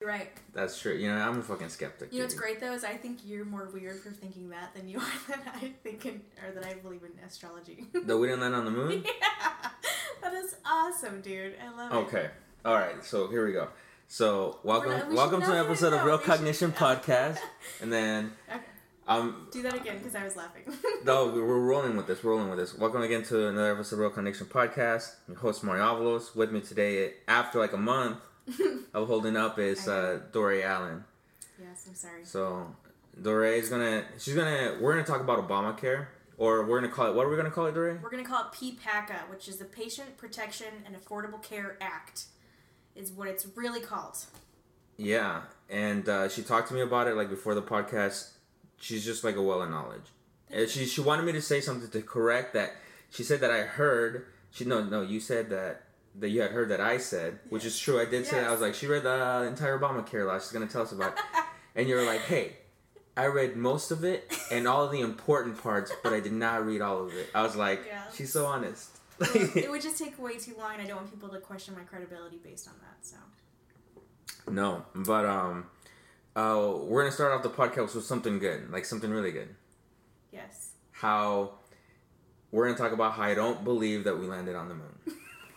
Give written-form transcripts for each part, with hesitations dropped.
right. That's true. You know, I'm a fucking skeptic. You know what's great though is I think you're more weird for thinking that than you are than I think or that I believe in astrology. That we didn't land on the moon? Yeah. That is awesome, dude. I love it. Okay. All right. So here we go. So welcome to an episode of No, Real Cognition Podcast, and then okay. Do that again because I was laughing. no, we're rolling with this. Welcome again to another episode of Real Cognition Podcast. I'm your host Mario Avalos. With me today, after like a month of holding up, is Doree Allen. Yes, I'm sorry. So Doree is we're gonna talk about Obamacare, or we're gonna call it. What are we gonna call it, Doree? We're gonna call it PPACA, which is the Patient Protection and Affordable Care Act. Is what it's really called. Yeah, and she talked to me about it like before the podcast. She's just like a well of knowledge. And she wanted me to say something to correct that. She said that I heard. You said that you had heard that I said, which is true. I did say that. I was like, she read the entire Obamacare law. She's gonna tell us about it. And you were like, hey, I read most of it and all of the important parts, but I did not read all of it. I was like, she's so honest. Well, it would just take way too long, and I don't want people to question my credibility based on that. So. No, but we're gonna start off the podcast with something good, like something really good. Yes. How we're gonna talk about how I don't believe that we landed on the moon.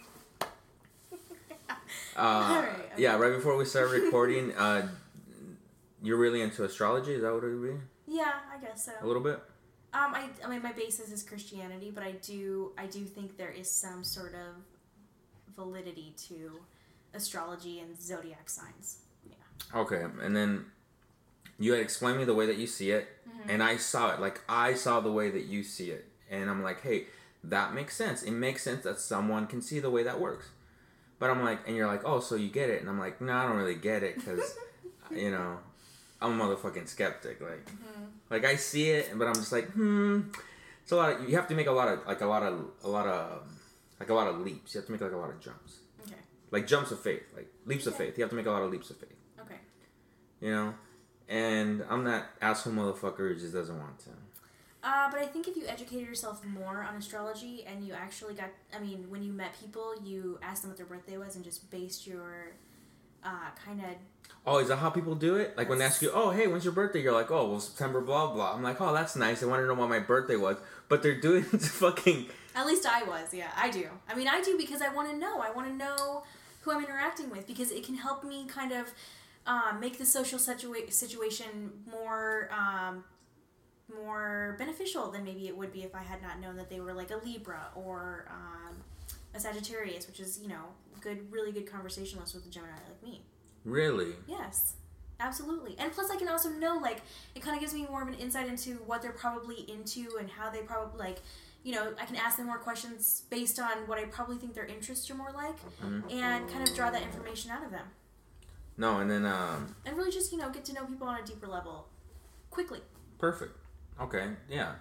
All right. Okay. Yeah, right before we start recording, you're really into astrology. Is that what it would be? Yeah, I guess so. A little bit. I mean, my basis is Christianity, but I do think there is some sort of validity to astrology and zodiac signs. Yeah. Okay, and then you had explained me the way that you see it, and I saw it. Like, I saw the way that you see it, and I'm like, hey, that makes sense. It makes sense that someone can see the way that works. But I'm like, and you're like, oh, so you get it, and I'm like, no, I don't really get it because, you know, I'm a motherfucking skeptic. Like. Like, I see it, but I'm just like, it's a lot. You have to make a lot of leaps. You have to make like a lot of jumps. Okay. Like jumps of faith, like leaps of faith. You have to make a lot of leaps of faith. Okay. You know, and I'm that asshole motherfucker who just doesn't want to. But I think if you educated yourself more on astrology and you actually when you met people, you asked them what their birthday was and just based your kind of. Oh, is that how people do it? Like when they ask you, oh, hey, when's your birthday? You're like, oh, well, September, blah, blah. I'm like, oh, that's nice. I want to know what my birthday was. But they're doing fucking... At least I was, yeah. I do. I mean, I do because I want to know. I want to know who I'm interacting with because it can help me kind of make the social situation more beneficial than maybe it would be if I had not known that they were like a Libra or a Sagittarius, which is, you know, really good conversationalist with a Gemini like me. Really? Yes, absolutely. And plus I can also know, like, it kind of gives me more of an insight into what they're probably into and how they probably, like, you know, I can ask them more questions based on what I probably think their interests are more like and kind of draw that information out of them. No, and then... And really just, you know, get to know people on a deeper level quickly. Perfect. Okay, yeah.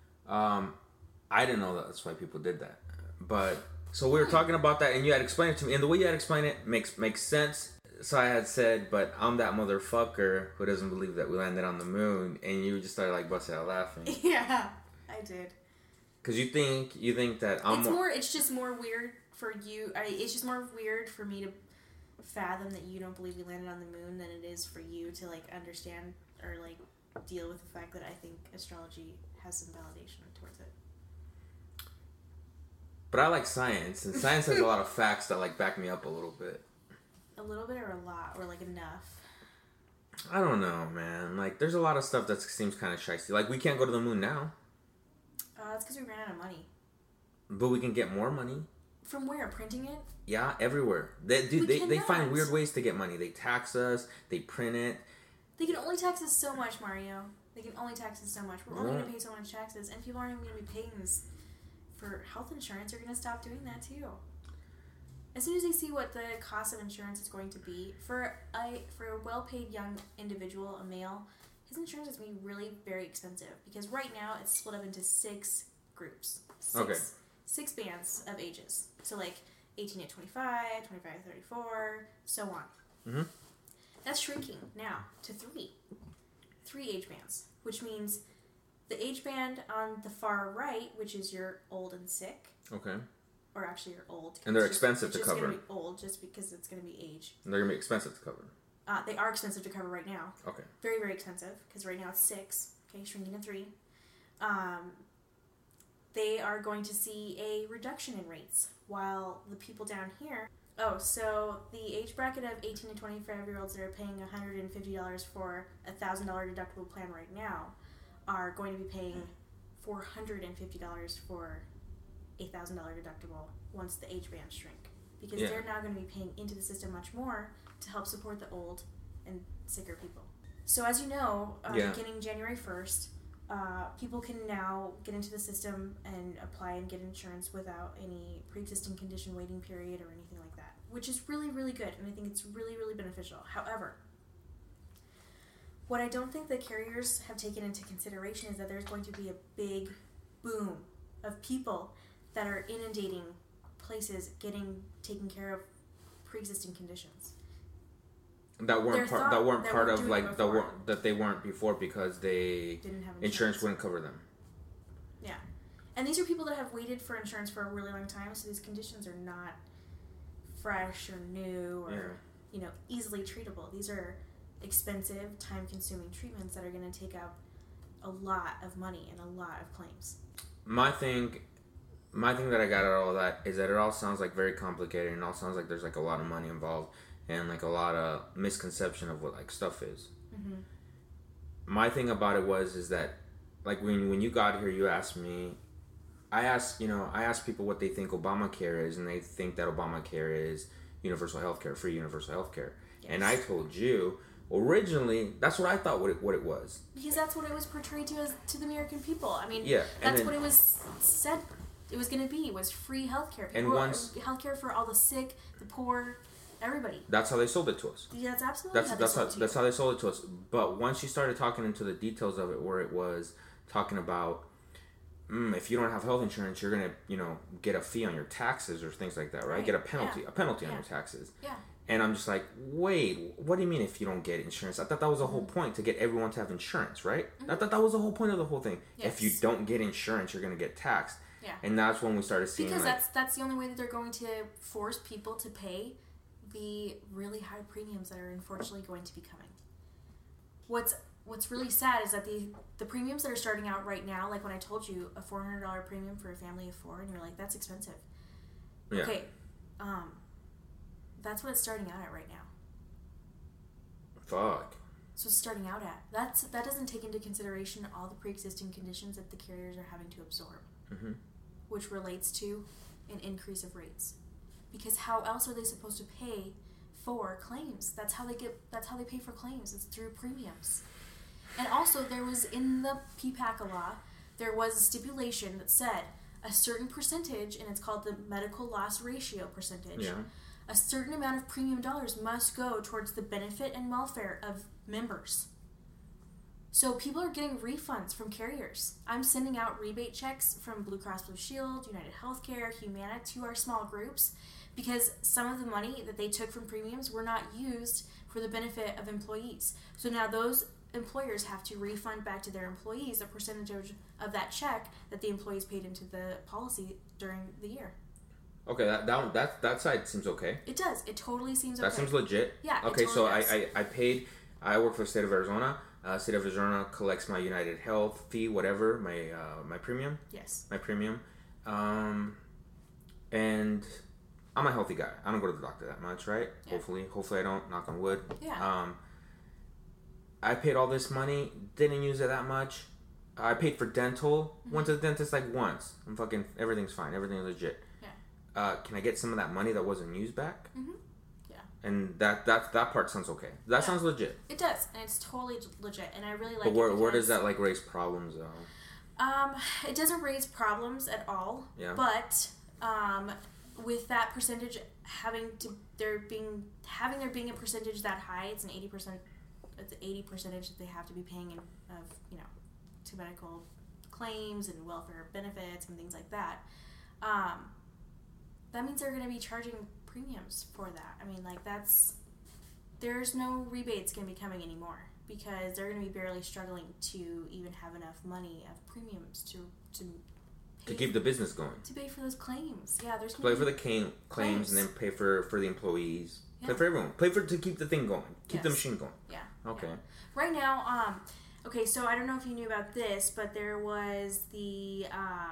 I didn't know that's why people did that. But, so we were talking about that and you had explained it to me. And the way you had explained it makes sense. So I had said, but I'm that motherfucker who doesn't believe that we landed on the moon, and you just started like busting out laughing. Yeah, I did. Because you think that It's just more weird for you. It's just more weird for me to fathom that you don't believe we landed on the moon than it is for you to like understand or like deal with the fact that I think astrology has some validation towards it. But I like science, and science has a lot of facts that like back me up a little bit. A little bit or a lot? Or, like, enough? I don't know, man. Like, there's a lot of stuff that seems kind of shicey. Like, we can't go to the moon now. That's because we ran out of money. But we can get more money. From where? Printing it? Yeah, everywhere. They find weird ways to get money. They tax us. They print it. They can only tax us so much, Mario. They can only tax us so much. We're only going to pay so much taxes. And people aren't even going to be paying this for health insurance. They're going to stop doing that, too. As soon as they see what the cost of insurance is going to be, for a well-paid young individual, a male, his insurance is going to be really very expensive. Because right now, it's split up into 6 groups. Six bands of ages. So, like, 18 to 25, 25 to 34, so on. Mm-hmm. That's shrinking now to 3. 3 age bands. Which means the age band on the far right, which is your old and sick. Okay. Or actually, you're old. And they're expensive to cover. It's just going to be old just because it's going to be age. And they're going to be expensive to cover. They are expensive to cover right now. Okay. Very, very expensive, because right now it's 6, okay, shrinking to 3. They are going to see a reduction in rates, while the people down here... Oh, so the age bracket of 18 to 25-year-olds that are paying $150 for a $1,000 deductible plan right now are going to be paying $450 for a $1,000 deductible once the age bands shrink. Because they're now going to be paying into the system much more to help support the old and sicker people. So as you know, beginning January 1st, people can now get into the system and apply and get insurance without any pre-existing condition waiting period or anything like that, which is really, really good, and I think it's really, really beneficial. However, what I don't think the carriers have taken into consideration is that there's going to be a big boom of people that are inundating places taking care of pre-existing conditions. That they weren't before because they didn't have insurance wouldn't cover them. Yeah. And these are people that have waited for insurance for a really long time, so these conditions are not fresh or new or easily treatable. These are expensive, time-consuming treatments that are going to take up a lot of money and a lot of claims. My thing that I got out of all that is that it all sounds like very complicated, and it all sounds like there's like a lot of money involved and like a lot of misconception of what like stuff is. Mm-hmm. My thing about it is that like when you got here, you asked me, I asked people what they think Obamacare is, and they think that Obamacare is universal healthcare, free universal healthcare. Yes. And I told you originally that's what I thought what it was, because that's what it was portrayed to the American people. I mean, that's what it was said it was going to be, was free healthcare. Healthcare for all the sick, the poor, everybody. That's how they sold it to us. Yeah, that's absolutely that's how they sold it to us. But once you started talking into the details of it, where it was talking about if you don't have health insurance, you're gonna get a fee on your taxes or things like that, right? Get a penalty on your taxes. Yeah. And I'm just like, wait, what do you mean if you don't get insurance? I thought that was the whole point, to get everyone to have insurance, right? Mm-hmm. I thought that was the whole point of the whole thing. Yes. If you don't get insurance, you're gonna get taxed. Yeah. And that's when we started seeing, because that's the only way that they're going to force people to pay the really high premiums that are unfortunately going to be coming. What's really sad is that the premiums that are starting out right now, like when I told you a $400 premium for a family of 4, and you're like, that's expensive. Yeah. Okay, that's what it's starting out at right now. Fuck. So it's starting out at. That doesn't take into consideration all the pre-existing conditions that the carriers are having to absorb, mm-hmm. which relates to an increase of rates. Because how else are they supposed to pay for claims? That's how they pay for claims. It's through premiums. And also, there was in the PPACA law, there was a stipulation that said a certain percentage, and it's called the medical loss ratio percentage. Yeah. A certain amount of premium dollars must go towards the benefit and welfare of members. So people are getting refunds from carriers. I'm sending out rebate checks from Blue Cross Blue Shield, United Healthcare, Humana to our small groups, because some of the money that they took from premiums were not used for the benefit of employees. So now those employers have to refund back to their employees a percentage of that check that the employees paid into the policy during the year. Okay, that side seems okay. It does. It totally seems okay. That seems legit. Yeah. Okay, totally so does. I paid. I work for the state of Arizona. State of Arizona collects my United Health fee, whatever, my premium. Yes. My premium, and I'm a healthy guy. I don't go to the doctor that much, right? Yeah. Hopefully I don't. Knock on wood. Yeah. I paid all this money, didn't use it that much. I paid for dental. Mm-hmm. Went to the dentist like once. Everything's fine. Everything's legit. Yeah. Can I get some of that money that wasn't used back? Mm-hmm. Yeah. And that part sounds okay. That sounds legit. It does, and it's totally legit, and I really like it. But where does that like raise problems though? It doesn't raise problems at all. Yeah. But with that percentage there being a percentage that high, it's an 80%. It's an 80% that they have to be paying to medical claims and welfare benefits and things like that. That means they're going to be charging premiums for that. I mean, there's no rebates going to be coming anymore, because they're going to be barely struggling to even have enough money of premiums to to keep the business going. To pay for those claims. Yeah, there's play for the claims and then pay for the employees. Yeah. Play for everyone. Play for to keep the thing going. Keep the machine going. Yeah. Okay. Yeah. Right now, okay, so I don't know if you knew about this, but there was the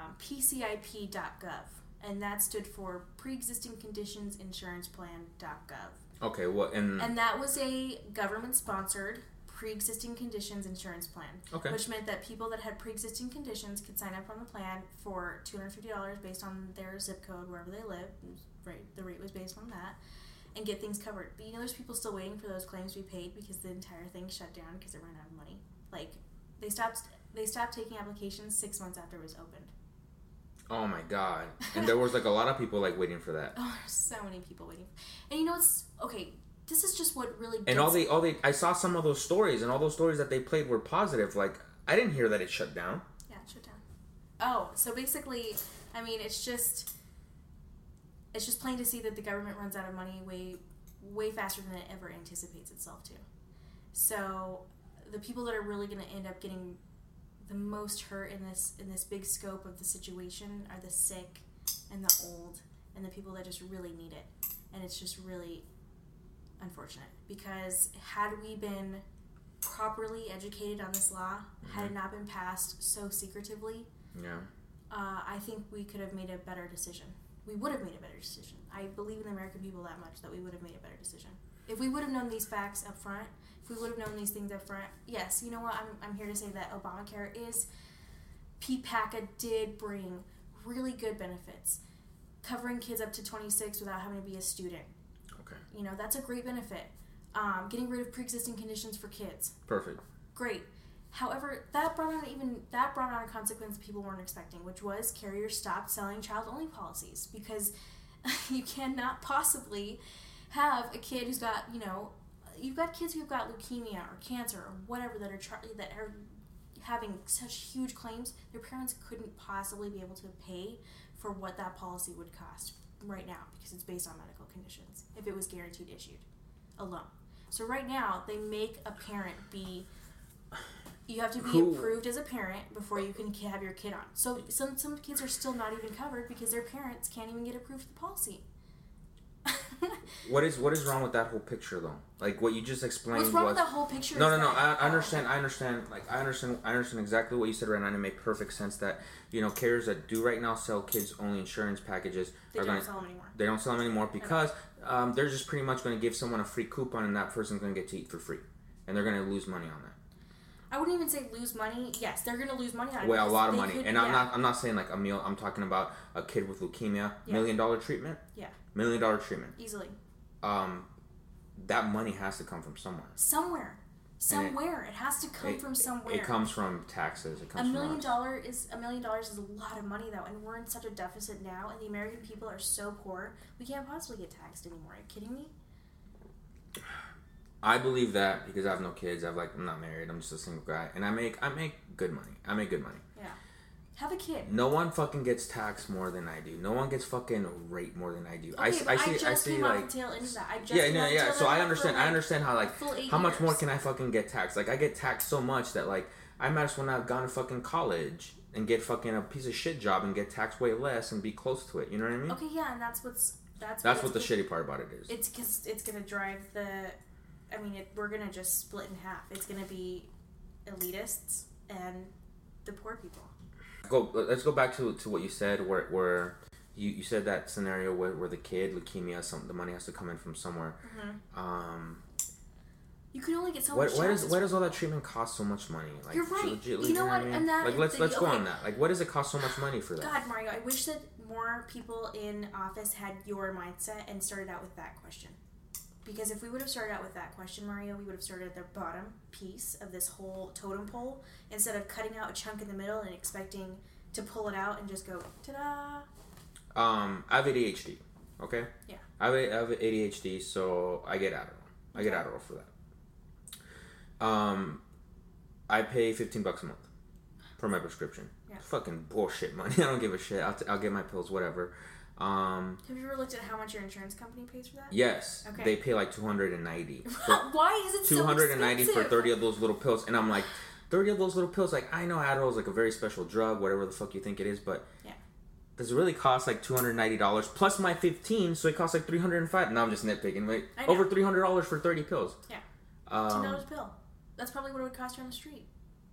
PCIP.gov, and that stood for Pre-Existing Conditions Insurance Plan.gov. Okay, what and that was a government-sponsored pre-existing conditions insurance plan, which meant that people that had pre-existing conditions could sign up on the plan for $250 based on their zip code wherever they live. Right, the rate was based on that, and get things covered. But there's people still waiting for those claims to be paid because the entire thing shut down because it ran out of money. Like they stopped taking applications 6 months after it was opened. Oh my god! And there was like a lot of people like waiting for that. Oh, there's so many people waiting. And it's okay. This is just what really gets... And all the I saw some of those stories, and all those stories that they played were positive. Like, I didn't hear that it shut down. Yeah, it shut down. Oh, so basically, I mean, it's just plain to see that the government runs out of money way faster than it ever anticipates itself to. So, the people that are really going to end up getting the most hurt in this big scope of the situation are the sick and the old and the people that just really need it. And it's just really unfortunate, because had we been properly educated on this law, had it not been passed so secretively, I think we could have made a better decision. We would have made a better decision. I believe in the American people that much that we would have made a better decision. If we would have known these facts up front, if we would have known these things up front, yes, you know what, I'm here to say that Obamacare PPACA did bring really good benefits. Covering kids up to 26 without having to be a student. Okay. That's a great benefit. Getting rid of pre-existing conditions for kids. Perfect. Great. However, that brought on a consequence people weren't expecting, which was carriers stopped selling child-only policies, because you cannot possibly have a kid who's got, you've got kids who've got leukemia or cancer or whatever that are having such huge claims. Their parents couldn't possibly be able to pay for what that policy would cost right now, because it's based on medical conditions, if it was guaranteed issued alone. So right now, they make a parent you have to be approved as a parent before you can have your kid on. So some kids are still not even covered because their parents can't even get approved for the policy. What is wrong with that whole picture though? Like what you just explained. What's wrong with that whole picture? No. I understand. I understand exactly what you said right now, and it makes perfect sense that carriers that do right now sell kids only insurance packages they don't sell them anymore. They don't sell them anymore because they're just pretty much going to give someone a free coupon, and that person's going to get to eat for free, and they're going to lose money on that. I wouldn't even say lose money. Yes, they're going to lose money on it. Well, a lot of money, I'm not saying like a meal. I'm talking about a kid with leukemia, $1 million treatment. Yeah. $1 million treatment. Easily. That money has to come from somewhere. Somewhere. It has to come from somewhere. It comes from taxes. It comes $1 million is $1 million is a lot of money though, and we're in such a deficit now, and the American people are so poor, we can't possibly get taxed anymore. Are you kidding me? I believe that because I have no kids. I'm not married. I'm just a single guy, and I make good money. Yeah. Have a kid. No one fucking gets taxed more than I do. No one gets fucking raped more than I do. Okay, I see like the tail end of that. Yeah. So I understand how how much more can I fucking get taxed? Like I get taxed so much that like I might as well not have gone to fucking college and get fucking a piece of shit job and get taxed way less and be close to it. You know what I mean? Okay, yeah, and that's what the shitty part about it is. It's because it's gonna drive the. I mean, we're gonna just split in half. It's gonna be elitists and the poor people. Let's go back to what you said, where you said that scenario where the kid leukemia, the money has to come in from somewhere. Mm-hmm. You can only get so much. Why does all that treatment cost so much money? Like, you're right. Legit, you know what? I mean? And that like let's go on that. Like, what does it cost so much money for that? God, Mario, I wish that more people in office had your mindset and started out with that question. Because if we would have started out with that question, Mario, we would have started at the bottom piece of this whole totem pole instead of cutting out a chunk in the middle and expecting to pull it out and just go, ta-da. I have ADHD, okay? Yeah. I have ADHD, so I get Adderall. I get Adderall for that. I pay $15 a month for my prescription. Yeah. Fucking bullshit money. I don't give a shit. I'll get my pills, whatever. Have you ever looked at how much your insurance company pays for that? Yes. Okay. They pay like $290. Why is it so expensive? $290 for 30 of those little pills, and I'm like, 30 of those little pills. Like I know Adderall is like a very special drug, whatever the fuck you think it is, but does it really cost like $290 plus my 15? So it costs like $305. Now I'm just nitpicking. Like over $300 for 30 pills. Yeah. $10 a pill. That's probably what it would cost you on the street.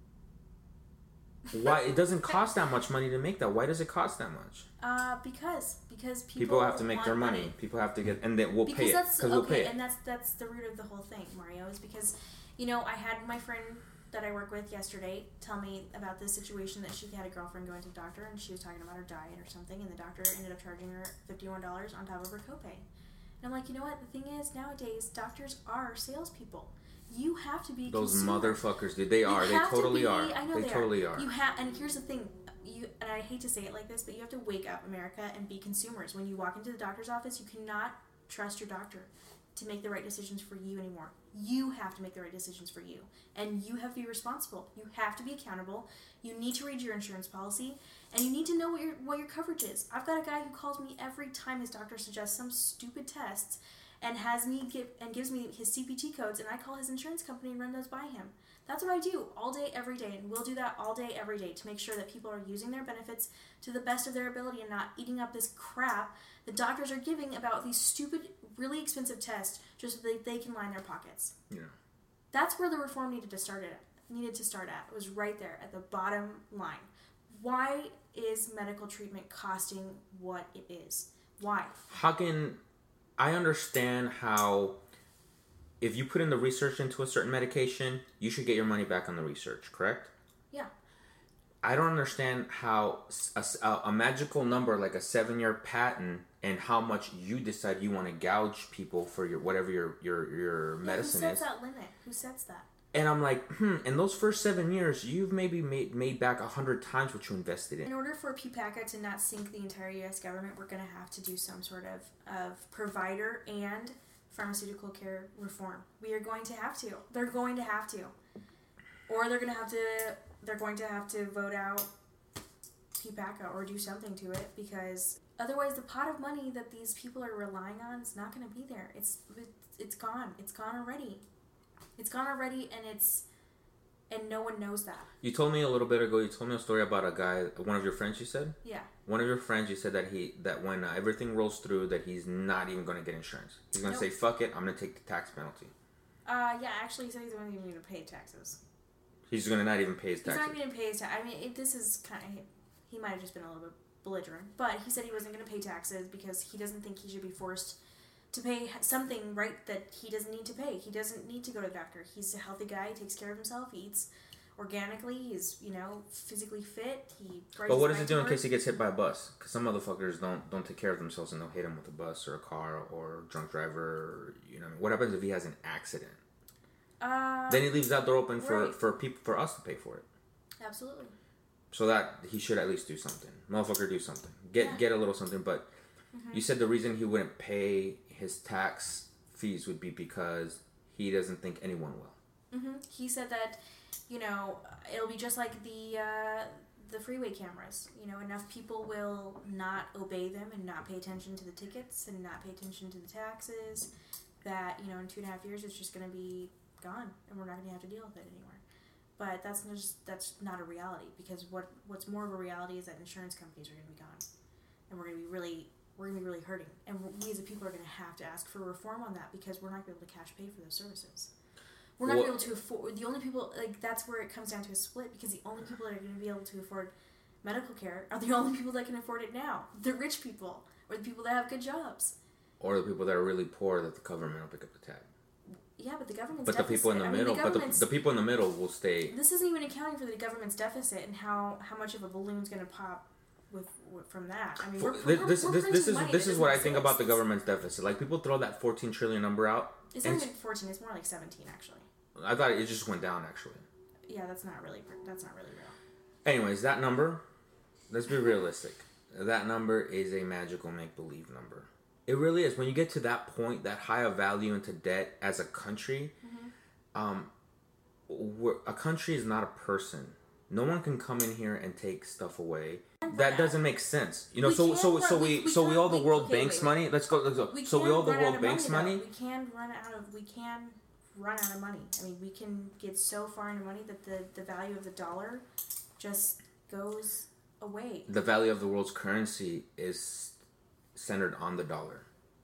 Why it doesn't cost that much money to make that? Why does it cost that much? Because people have to make their money. People have to get, and then we'll pay it. Because we'll pay it. And that's the root of the whole thing, Mario. Is because, I had my friend that I work with yesterday tell me about this situation that she had a girlfriend going to the doctor and she was talking about her diet or something, and the doctor ended up charging her $51 on top of her copay. And I'm like, you know what? The thing is, nowadays doctors are salespeople. You have to be those motherfuckers, dude. They are. They totally are. I know they totally are. You have, and here's the thing. And I hate to say it like this, but you have to wake up, America, and be consumers. When you walk into the doctor's office, you cannot trust your doctor to make the right decisions for you anymore. You have to make the right decisions for you, and you have to be responsible. You have to be accountable. You need to read your insurance policy, and you need to know what your coverage is. I've got a guy who calls me every time his doctor suggests some stupid tests, and gives me his CPT codes, and I call his insurance company and run those by him. That's what I do all day, every day, and we'll do that all day, every day to make sure that people are using their benefits to the best of their ability and not eating up this crap the doctors are giving about these stupid, really expensive tests just so that they can line their pockets. Yeah. That's where the reform needed to start at. It was right there at the bottom line. Why is medical treatment costing what it is? Why? I understand how if you put in the research into a certain medication, you should get your money back on the research, correct? Yeah. I don't understand how a magical number like a 7-year patent and how much you decide you want to gouge people for whatever your medicine is. Who sets that limit? Who sets that? And I'm like, in those first 7 years, you've maybe made back 100 times what you invested in. In order for PPACA to not sink the entire U.S. government, we're going to have to do some sort of provider and pharmaceutical care reform. We are going to have to. They're going to have to. Or they're going to have to vote out PPACA or do something to it, because otherwise the pot of money that these people are relying on is not going to be there. It's gone. It's gone already. It's gone already, and no one knows that. You told me a little bit ago, you told me a story about a guy, one of your friends, you said? Yeah. One of your friends, you said that when everything rolls through, that he's not even going to get insurance. He's going to say, fuck it, I'm going to take the tax penalty. Yeah, actually he said he's not even going to pay taxes. He's going to not even pay his taxes. He's not going to pay his taxes. I mean, this is kind of, he might have just been a little bit belligerent, but he said he wasn't going to pay taxes because he doesn't think he should be forced to pay something, right, that he doesn't need to pay. He doesn't need to go to the doctor. He's a healthy guy. He takes care of himself. He eats organically. He's, physically fit. But what does he do in case he gets hit by a bus? Because some motherfuckers don't take care of themselves and they'll hit him with a bus or a car or a drunk driver. Or, what happens if he has an accident? Then he leaves that door open for us to pay for it. Absolutely. So that he should at least do something. Motherfucker, do something. Get a little something. But you said the reason he wouldn't pay his tax fees would be because he doesn't think anyone will. He said that, it'll be just like the freeway cameras. Enough people will not obey them and not pay attention to the tickets and not pay attention to the taxes that, in 2.5 years it's just going to be gone and we're not going to have to deal with it anymore. But that's not a reality, because what's more of a reality is that insurance companies are going to be gone, and we're going to be really hurting. And we as a people are going to have to ask for reform on that, because we're not going to be able to cash pay for those services. We're not going to be able to afford. The only people, that's where it comes down to a split, because the only people that are going to be able to afford medical care are the only people that can afford it now. The rich people, or the people that have good jobs. Or the people that are really poor that the government will pick up the tab. Yeah, but the government's deficit. The people in the middle, the people in the middle will stay. This isn't even accounting for the government's deficit and how much of a balloon's going to pop from that. I mean, this is what I think about the government's deficit. Like, people throw that 14 trillion number out. It's not even 14. It's more like 17, actually. I thought it just went down, actually. Yeah, that's not really real. Anyways, that number. Let's be realistic. That number is a magical make-believe number. It really is. When you get to that point, that high of value into debt as a country, a country is not a person. No one can come in here and take stuff away. That doesn't make sense. We owe the World Bank's money. Let's go. So we owe the World Bank's money. We can run out of money. I mean, we can get so far into money that the value of the dollar just goes away. The value of the world's currency is centered on the dollar.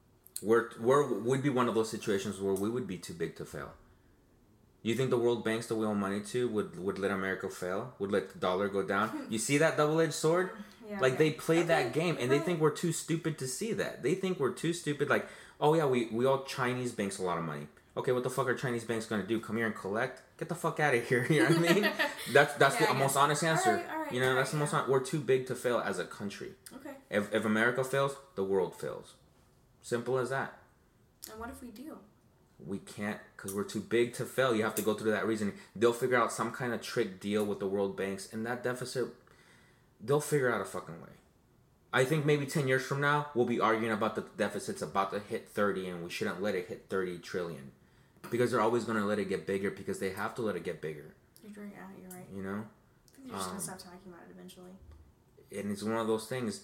Would be one of those situations where we would be too big to fail. You think the world banks that we owe money to would let America fail? Would let the dollar go down? You see that double-edged sword? Yeah, like, okay. they play that game, and they think we're too stupid to see that. They think we're too stupid. Like, oh yeah, we owe Chinese banks a lot of money. Okay, what the fuck are Chinese banks going to do? Come here and collect? Get the fuck out of here. You know what I mean? That's the most honest answer. All right, you know, that's the most honest. We're too big to fail as a country. Okay. If America fails, the world fails. Simple as that. And what if we do? We can't, because we're too big to fail. You have to go through that reasoning. They'll figure out some kind of trick deal with the world banks, and that deficit, they'll figure out a fucking way. I think maybe 10 years from now, we'll be arguing about the deficit's about to hit 30, and we shouldn't let it hit 30 trillion. Because they're always going to let it get bigger, because they have to let it get bigger. You're right. You know? I think they're just going to stop talking about it eventually. And it's one of those things,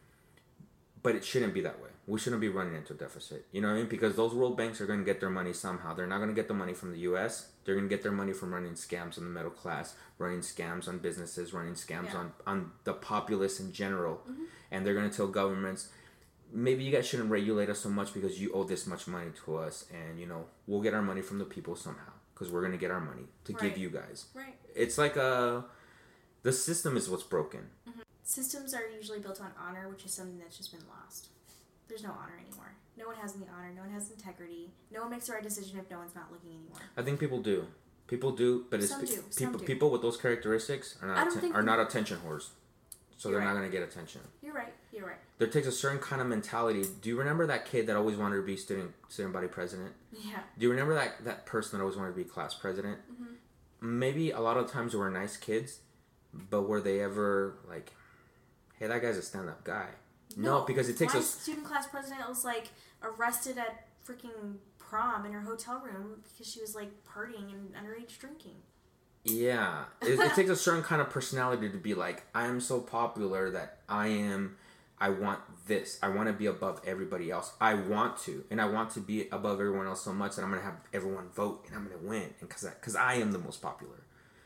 but it shouldn't be that way. We shouldn't be running into a deficit. You know what I mean? Because those world banks are going to get their money somehow. They're not going to get the money from the U.S. They're going to get their money from running scams on the middle class, running scams on businesses, running scams on the populace in general. Mm-hmm. And they're going to tell governments, maybe you guys shouldn't regulate us so much because you owe this much money to us. And, you know, we'll get our money from the people somehow. Because we're going to get our money to give you guys. Right. It's like the system is what's broken. Mm-hmm. Systems are usually built on honor, which is something that's just been lost. There's no honor anymore. No one has any honor. No one has integrity. No one makes the right decision if no one's not looking anymore. I think people do. People do, but Some do. People with those characteristics are not attention whores. So they're not going to get attention. You're right. There takes a certain kind of mentality. Do you remember that kid that always wanted to be student body president? Yeah. Do you remember that person that always wanted to be class president? Mm-hmm. Maybe a lot of times they were nice kids, but were they ever like, hey, that guy's a stand-up guy? No, because it takes my student class president was like arrested at freaking prom in her hotel room because she was like partying and underage drinking. Yeah, it takes a certain kind of personality to be like, I am so popular that I want this. I want to be above everybody else. I want to be above everyone else so much that I'm going to have everyone vote and I'm going to win. And because I am the most popular.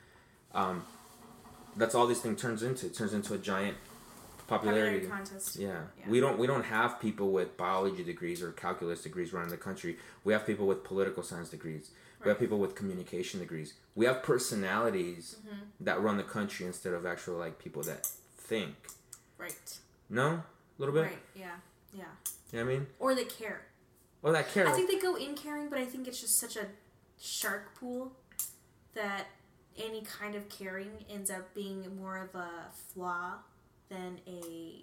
That's all this thing turns into. It turns into a giant popularity contest. Yeah. We don't have people with biology degrees or calculus degrees running the country. We have people with political science degrees. Right. We have people with communication degrees. We have personalities that run the country instead of actual like people that think. Right. No? A little bit? Right, yeah. You know what I mean? Or that care. I think they go in caring, but I think it's just such a shark pool that any kind of caring ends up being more of a flaw than a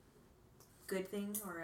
good thing or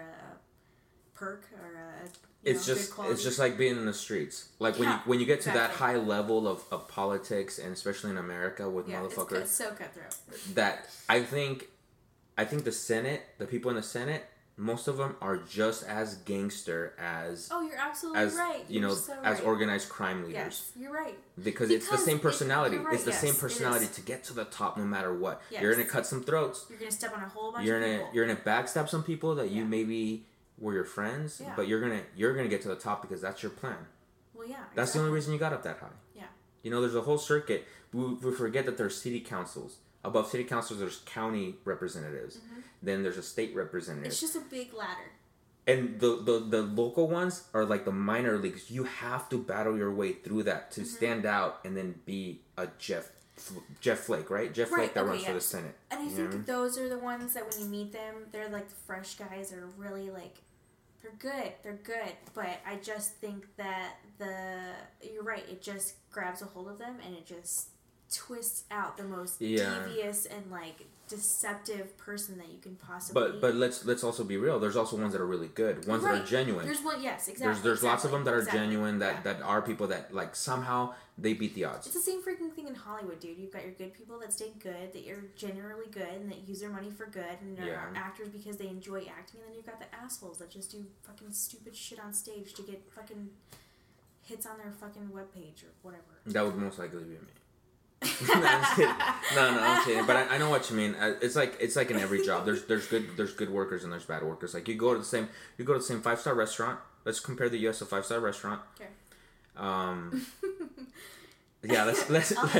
a perk or a it's just like being in the streets. Like when you get to that high level of politics, and especially in America with motherfuckers, it's so cutthroat. That I think the Senate, the people in the Senate, most of them are just as gangster as you're absolutely right. As organized crime leaders. Yes, you're right. Because it's the same personality. It's the same personality to get to the top no matter what. Yes. You're gonna cut some throats. You're gonna step on a whole bunch of people. You're gonna backstab some people that you maybe were your friends, but you're gonna get to the top because that's your plan. Well, yeah. That's the only reason you got up that high. Yeah. There's a whole circuit. We forget that there's city councils. Above city councils, there's county representatives. Mm-hmm. Then there's a state representative. It's just a big ladder. And the local ones are like the minor leagues. You have to battle your way through that to stand out and then be a Jeff Flake, right? Jeff Flake that runs for the Senate. And I think those are the ones that when you meet them, they're like the fresh guys are really like, they're good. But I just think that you're right, it just grabs a hold of them and it just twists out the most devious and like deceptive person that you can possibly. But let's also be real. There's also ones that are really good. Ones that are genuine. There's one, yes, exactly. There's lots of them that are genuine. That are people that like somehow they beat the odds. It's the same freaking thing in Hollywood, dude. You've got your good people that stay good, that are generally good, and that use their money for good, and are actors because they enjoy acting. And then you've got the assholes that just do fucking stupid shit on stage to get fucking hits on their fucking webpage or whatever. That would most likely be me. No, I'm just kidding. No, I'm kidding. But I know what you mean. It's like in every job. There's good workers and there's bad workers. Like you go to the same 5-star restaurant. Let's compare the U.S. to 5-star restaurant. Okay. Yeah.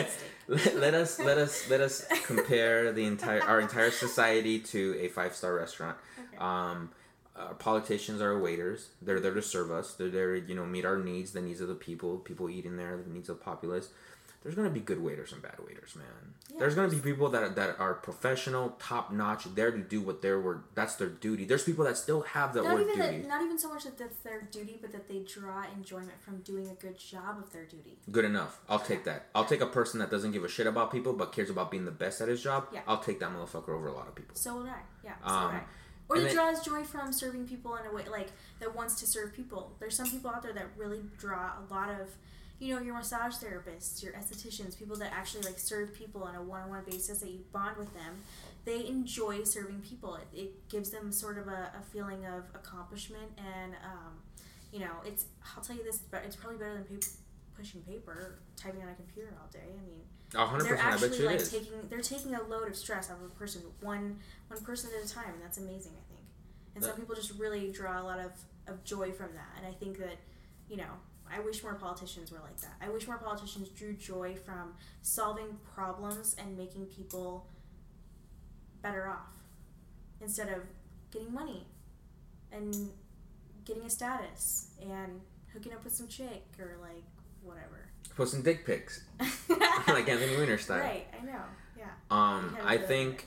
let us compare our entire society to a 5-star restaurant. Okay. Politicians are waiters. They're there to serve us. They're there, meet our needs, the needs of the people eat in there, the needs of the populace. There's going to be good waiters and bad waiters, man. Yeah, there's going to be people that are professional, top notch, there to do what that's their duty. There's people that still have that word duty. Not even so much that that's their duty, but that they draw enjoyment from doing a good job of their duty. Good enough. I'll take that. I'll take a person that doesn't give a shit about people but cares about being the best at his job. Yeah. I'll take that motherfucker over a lot of people. So would I. Yeah, so would I. Or that draws joy from serving people in a way, like, that wants to serve people. There's some people out there that really draw a lot of... your massage therapists, your estheticians, people that actually like serve people on a one-on-one basis, that you bond with them, they enjoy serving people. It gives them sort of a feeling of accomplishment, and it's, I'll tell you this, but it's probably better than pushing paper, typing on a computer all day. I mean, 100%. They're actually I bet you it is. they're taking a load of stress out of a person, one person at a time, and that's amazing, I think. And some people just really draw a lot of joy from that, and I think that, I wish more politicians were like that. I wish more politicians drew joy from solving problems and making people better off, instead of getting money and getting a status and hooking up with some chick or like whatever. Posting dick pics, like Anthony Weiner style. Right, I know. Yeah. I think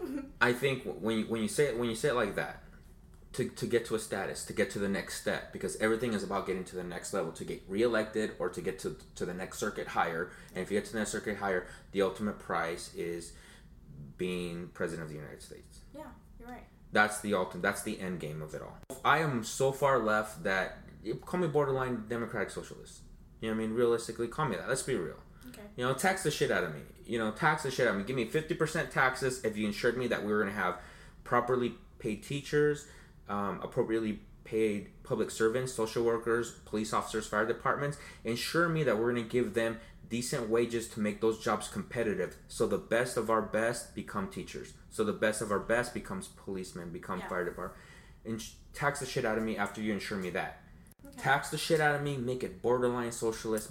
when you say it like that. To get to a status, to get to the next step, because everything is about getting to the next level, to get reelected or to get to the next circuit higher. And if you get to the next circuit higher, the ultimate prize is being president of the United States. Yeah, you're right. That's the end game of it all. I am so far left that, call me borderline democratic socialist. You know what I mean? Realistically, call me that. Let's be real. Okay. Tax the shit out of me. Tax the shit out of me. Give me 50% taxes if you ensured me that we were going to have properly paid teachers, appropriately paid public servants, social workers, police officers, fire departments. Ensure me that we're going to give them decent wages to make those jobs competitive, so the best of our best become teachers, so the best of our best becomes policemen, become fire department. And tax the shit out of me after you ensure me that. Okay. Tax the shit out of me, make it borderline socialist,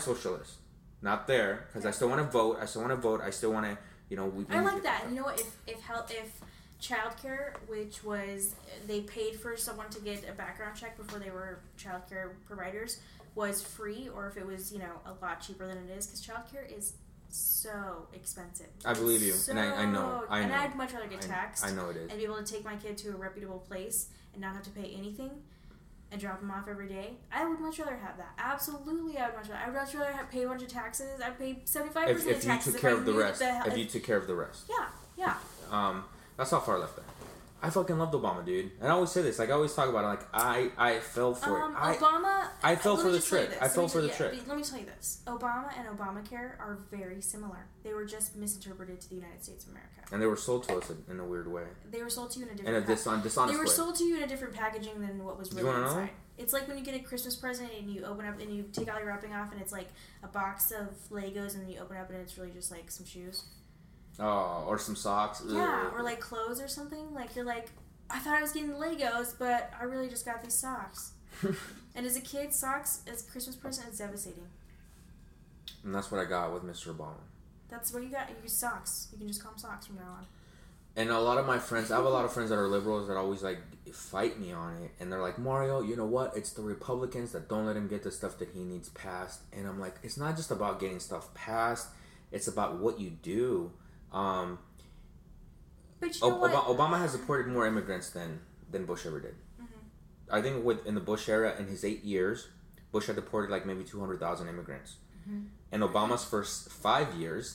not there, because I still want to vote, I still want to, I like that. You know what, if childcare, which was, they paid for someone to get a background check before they were childcare providers, was free, or if it was, a lot cheaper than it is, because childcare is so expensive. I believe you, and I know. And I'd much rather get taxed. I know it is. And be able to take my kid to a reputable place and not have to pay anything and drop them off every day. I would much rather have that. Absolutely, I would much rather pay a bunch of taxes. I'd pay 75% of taxes if you took care of the rest. If you took care of the rest. Yeah. That's how far left there. I fucking loved Obama, dude. And I always say this. Like, I always talk about it. Like, I fell for it. Obama... I fell for the trick. I fell for the trick. Let me tell you this. Obama and Obamacare are very similar. They were just misinterpreted to the United States of America. And they were sold to us in a weird way. They were sold to you in a different... dishonest way. They were sold to you in a different packaging than what was really inside. Know? It's like when you get a Christmas present and you open up and you take all your wrapping off and it's like a box of Legos, and then you open up and it's really just like some shoes. Oh, or some socks. Yeah, or like clothes or something. Like, you're like, I thought I was getting Legos, but I really just got these socks. And as a kid, socks as a Christmas present is devastating. And that's what I got with Mr. Obama. That's what you got. You use socks. You can just call them socks from now on. And a lot of my friends, I have a lot of friends that are liberals that always like fight me on it. And they're like, Mario, you know what? It's the Republicans that don't let him get the stuff that he needs passed. And I'm like, it's not just about getting stuff passed. It's about what you do. But you know Obama has deported more immigrants than Bush ever did. Mm-hmm. I think in the Bush era, in his 8 years, Bush had deported like maybe 200,000 immigrants. Mm-hmm. In Obama's first 5 years,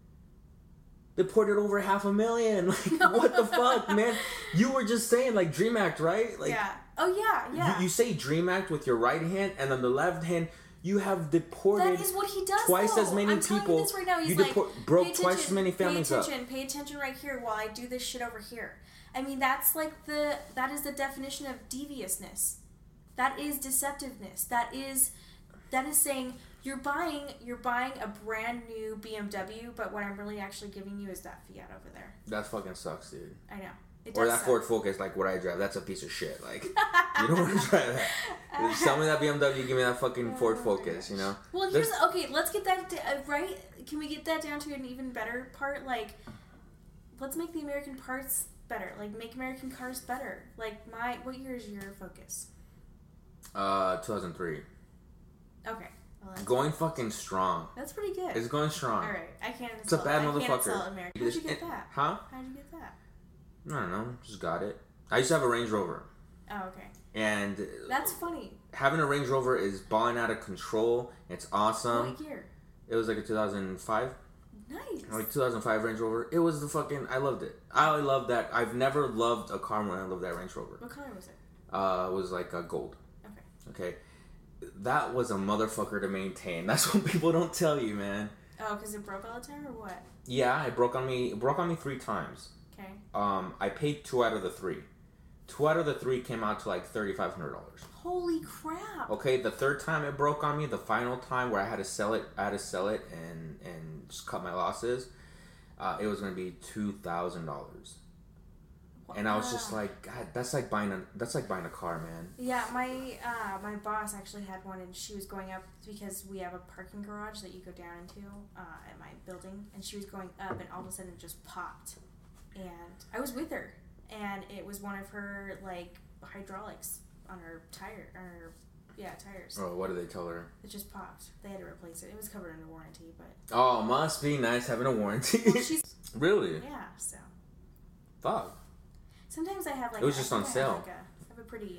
deported over 500,000. Like, what the fuck, man? You were just saying, like, DREAM Act, right? Like, yeah. Oh, yeah. You say DREAM Act with your right hand, and on the left hand, you have deported that is what he does, twice as many people. You this right now. He's broke twice as many families up. Pay attention right here while I do this shit over here. I mean, that is the definition of deviousness. That is deceptiveness. That is saying you're buying a brand new BMW, but what I'm really actually giving you is that Fiat over there. That fucking sucks, dude. I know. Or that Ford Focus, like what I drive, that's a piece of shit. Like, you don't want to drive that. Just sell me that BMW, give me that fucking Ford Focus, you know? Well, okay, let's get that, right? Can we get that down to an even better part? Like, let's make the American parts better. Like, make American cars better. Like, what year is your Focus? 2003. Okay. Well, going fucking strong. That's pretty good. It's going strong. Alright, I can't It's a bad motherfucker. How'd you get that? Huh? How'd you get that? I don't know. Just got it. I used to have a Range Rover. Oh, okay. And that's funny. Having a Range Rover is balling out of control. It's awesome. What year? It was like a 2005. Nice. Like 2005 Range Rover. It was I loved it. I loved that. I've never loved a car more than I loved that Range Rover. What color was it? It was like a gold. Okay. That was a motherfucker to maintain. That's what people don't tell you, man. Oh, because it broke all the time or what? Yeah, it broke on me 3 times. Okay. I paid 2 out of the 3. 2 out of the 3 came out to like $3,500. Holy crap! Okay, the 3rd time it broke on me, the final time where I had to sell it and just cut my losses, it was going to be $2,000. Wow. And I was just like, God, that's like buying a car, man. Yeah, my boss actually had one, and she was going up because we have a parking garage that you go down into at my building, and she was going up, and all of a sudden it just popped. And I was with her, and it was one of her, like, hydraulics on her tires. Oh, what did they tell her? It just popped. They had to replace it. It was covered under warranty, but... Oh, must be nice having a warranty. Well, really? Yeah, so... Fuck. Sometimes I have, like... It was just on sale. I have a pretty,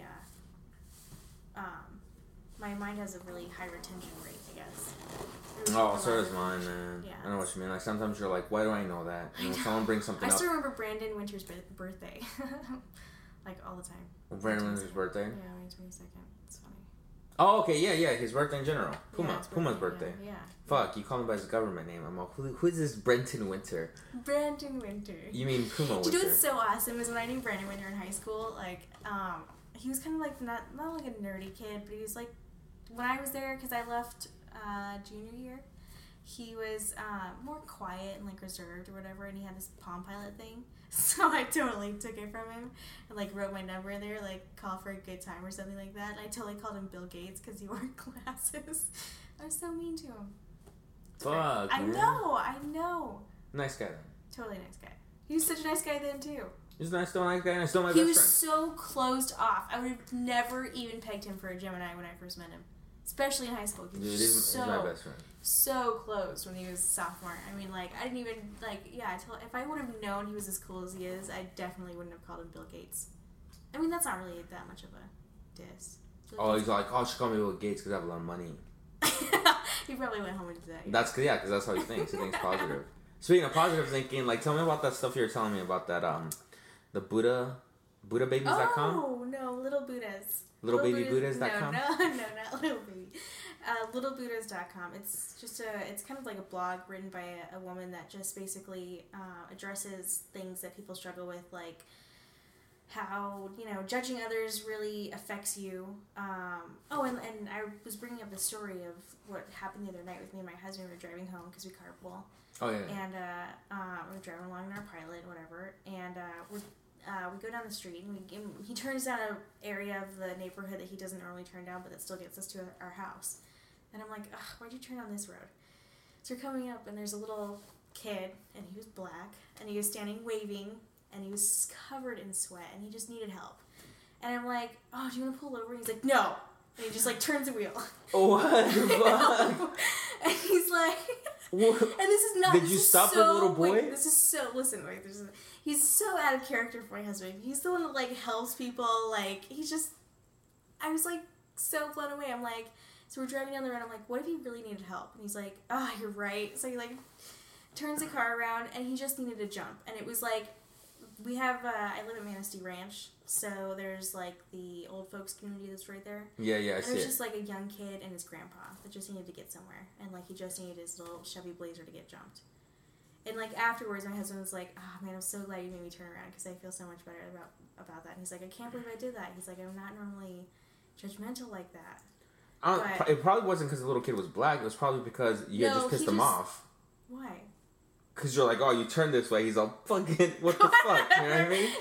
my mind has a really high retention rate, I guess. Oh, so does mine, man. Yeah. I know what you mean. Like, sometimes you're like, why do I know that? And when someone brings something up... I still remember Brandon Winter's birthday. Like, all the time. Brandon Winter's birthday? Yeah, May 22nd. It's funny. Oh, okay, yeah. His birthday in general. Puma's birthday, birthday. Yeah. Fuck, you call him by his government name. I'm like, who is this Brenton Winter? Brandon Winter. You mean Puma Winter? Do you know what's so awesome is when I knew Brandon Winter in high school, like, he was kind of like, not like a nerdy kid, but he was like, when I was there, because I left junior year, he was more quiet and like reserved or whatever, and he had this Palm Pilot thing. So I totally took it from him and like wrote my number in there, like call for a good time or something like that. And I totally called him Bill Gates because he wore glasses. I was so mean to him. Fuck, I know. Nice guy then. Totally nice guy. He was such a nice guy then too. He's a nice guy, and I still my best friend. He was so closed off. I would have never even pegged him for a Gemini when I first met him. Especially in high school. He's my best friend. So close when he was sophomore. I mean, like, I didn't even, like, if I would have known he was as cool as he is, I definitely wouldn't have called him Bill Gates. I mean, that's not really that much of a diss. He's like, she called me Bill Gates because I have a lot of money. He probably went home and did that. Yeah. Because that's how he thinks. He thinks positive. Speaking of positive thinking, like, tell me about that stuff you were telling me about that, the BuddhaBabies.com? Oh, no, Little Buddhas. LittleBabyBuddhas.com? No, not Little Baby. LittleBuddhas.com. It's just it's kind of like a blog written by a woman that just basically addresses things that people struggle with, like how, judging others really affects you. And I was bringing up the story of what happened the other night with me and my husband. We were driving home because we carpool. Oh, yeah. And we were driving along in our Pilot, whatever, and we go down the street, and he turns down an area of the neighborhood that he doesn't normally turn down, but that still gets us to our house. And I'm like, why'd you turn on this road? So we're coming up, and there's a little kid, and he was black, and he was standing waving, and he was covered in sweat, and he just needed help. And I'm like, do you want to pull over? And he's like, no. And he just, like, turns the wheel. What the fuck? And he's like... What? And this is not... Did you stop the little boy? Wait, this is so... Listen, wait. He's so out of character for my husband. He's the one that, like, helps people. Like, he's just... I was, like, so blown away. I'm like... So we're driving down the road. I'm like, what if he really needed help? And he's like, you're right. So he, like, turns the car around, and he just needed to jump. And it was, like... We have... I live at Manistee Ranch. So there's, like, the old folks community that's right there. Yeah, I see it. And there's just, like, a young kid and his grandpa that just needed to get somewhere. And, like, he just needed his little Chevy Blazer to get jumped. And, like, afterwards, my husband was like, man, I'm so glad you made me turn around because I feel so much better about that. And he's like, I can't believe I did that. He's like, I'm not normally judgmental like that. It probably wasn't because the little kid was black. It was probably because you had just pissed him off. Why? Because you're like, you turned this way. He's all, fucking, what the fuck? You know what I mean? No,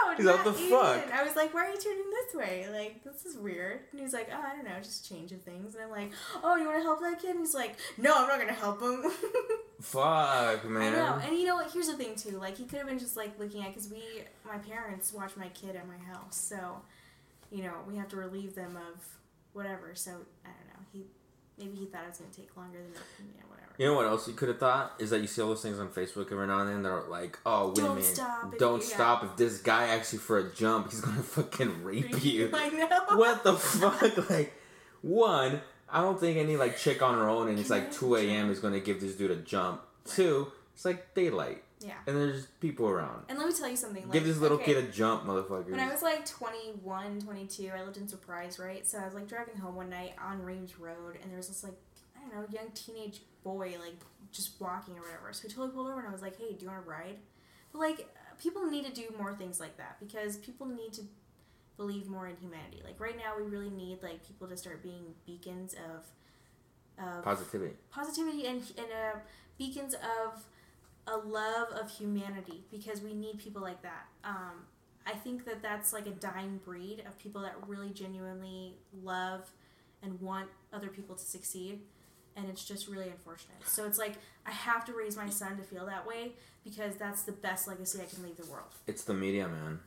He's like, what the fuck? I was like, why are you turning this way? Like, this is weird. And he's like, oh, I don't know, just change of things. And I'm like, oh, you want to help that kid? And he's like, no, I'm not going to help him. Fuck, man. I know. And you know what? Here's the thing, too. Like, he could have been just, like, looking at... Because my parents watch my kid at my house. So, you know, we have to relieve them of whatever. So, I don't know. Maybe he thought it was going to take longer than... Yeah, whatever. You know what else you could have thought? Is that you see all those things on Facebook every now and then. They're like, oh, women, don't stop. If this guy asks you for a jump, he's going to fucking rape you. I know. What the fuck? Like, one, I don't think any, like, chick on her own and it's like 2 a.m. is going to give this dude a jump. Right. Two, it's like daylight. Yeah. And there's people around. And let me tell you something. Like, give this little kid a jump, motherfucker. When I was like 21, 22, I lived in Surprise, right? So I was like driving home one night on Reams Road and there was this like, I don't know, young teenage boy like just walking or whatever. So I totally pulled over and I was like, hey, do you want to ride? But like, people need to do more things like that because people need to believe more in humanity. Like right now we really need like people to start being beacons of positivity and beacons of a love of humanity because we need people like that. I think that that's like a dying breed of people that really genuinely love and want other people to succeed, and it's just really unfortunate. So it's like I have to raise my son to feel that way because that's the best legacy I can leave the world. It's the media, man.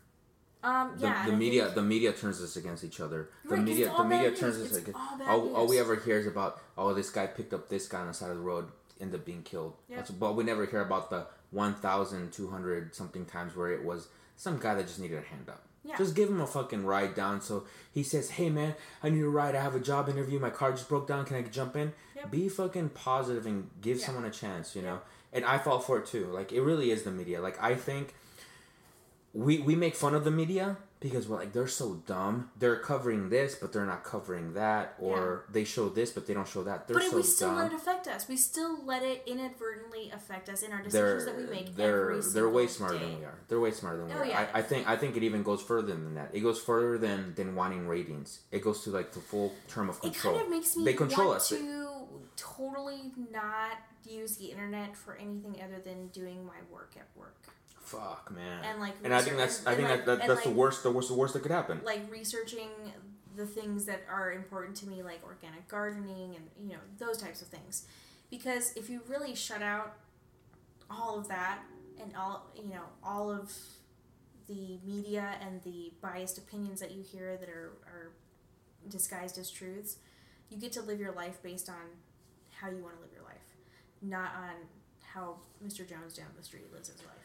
The media turns us against each other. The right, media turns us against. All we ever hear is about this guy picked up this guy on the side of the road, ended up being killed. Yep. But we never hear about the 1,200 something times where it was some guy that just needed a hand up. Yeah. Just give him a fucking ride down. So he says, hey man, I need a ride. I have a job interview. My car just broke down. Can I jump in? Yep. Be fucking positive and give someone a chance, you know? And I fall for it too. Like, it really is the media. Like, I think we make fun of the media because we're like, they're so dumb. They're covering this, but they're not covering that. Or they show this, but they don't show that. They're so dumb. But we still let it affect us. We still let it inadvertently affect us in our decisions that we make every single They're way smarter than we are. They're way smarter than we are. Yeah. I think it even goes further than that. It goes further than wanting ratings. It goes to like the full term of control. It kind of makes me want to totally not use the internet for anything other than doing my work at work. Fuck, man. And I think that's the worst that could happen. Like researching the things that are important to me, like organic gardening and, you know, those types of things. Because if you really shut out all of that and all of the media and the biased opinions that you hear that are disguised as truths, you get to live your life based on how you want to live your life, not on how Mr. Jones down the street lives his life.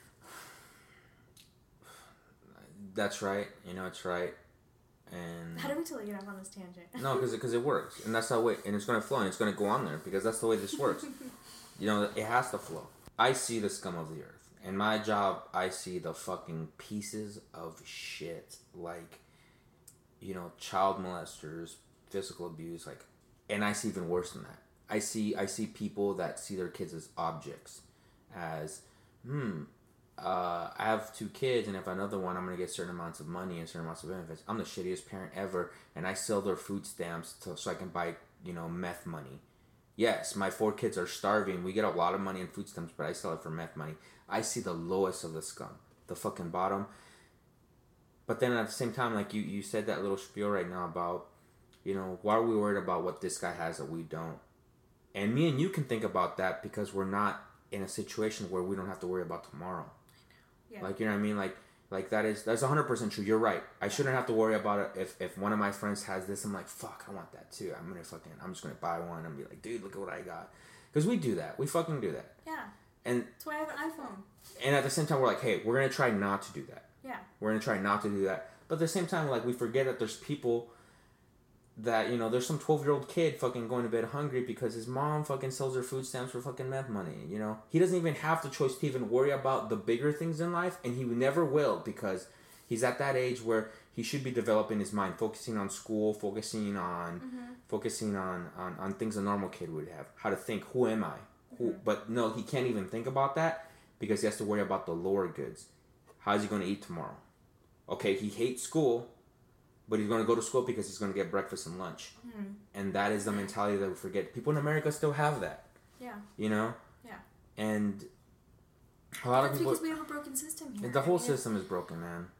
That's right. You know, it's right. And how do we totally get off on this tangent? No, because it works, and that's how and it's going to flow, and it's going to go on there because that's the way this works. You know, it has to flow. I see the scum of the earth. In my job, I see the fucking pieces of shit, like, you know, child molesters, physical abuse, like, and I see even worse than that. I see people that see their kids as objects, as, I have 2 kids, and if another one, I'm going to get certain amounts of money and certain amounts of benefits. I'm the shittiest parent ever, and I sell their food stamps so I can buy, you know, meth money. Yes, my 4 kids are starving. We get a lot of money in food stamps, but I sell it for meth money. I see the lowest of the scum, the fucking bottom. But then at the same time, like you said that little spiel right now about, you know, why are we worried about what this guy has that we don't? And me and you can think about that because we're not in a situation where we don't have to worry about tomorrow. Yeah. Like, you know what I mean? Like that's 100% true. You're right. I shouldn't have to worry about it if one of my friends has this. I'm like, fuck, I want that too. I'm just gonna buy one and be like, dude, look at what I got. Because we do that. We fucking do that. Yeah. And that's why I have an iPhone. And at the same time, we're like, hey, we're gonna try not to do that. Yeah. We're gonna try not to do that. But at the same time, like, we forget that there's people that, you know, there's some 12-year-old kid fucking going to bed hungry because his mom fucking sells her food stamps for fucking meth money, you know? He doesn't even have the choice to even worry about the bigger things in life, and he never will because he's at that age where he should be developing his mind, focusing on school, focusing on things a normal kid would have. How to think, who am I? But no, he can't even think about that because he has to worry about the lower goods. How's he going to eat tomorrow? Okay, he hates school, but he's going to go to school because he's going to get breakfast and lunch. Mm-hmm. And that is the mentality that we forget. People in America still have that. Yeah. You know? Yeah. And a lot of people... because we have a broken system here. The whole system is broken, man.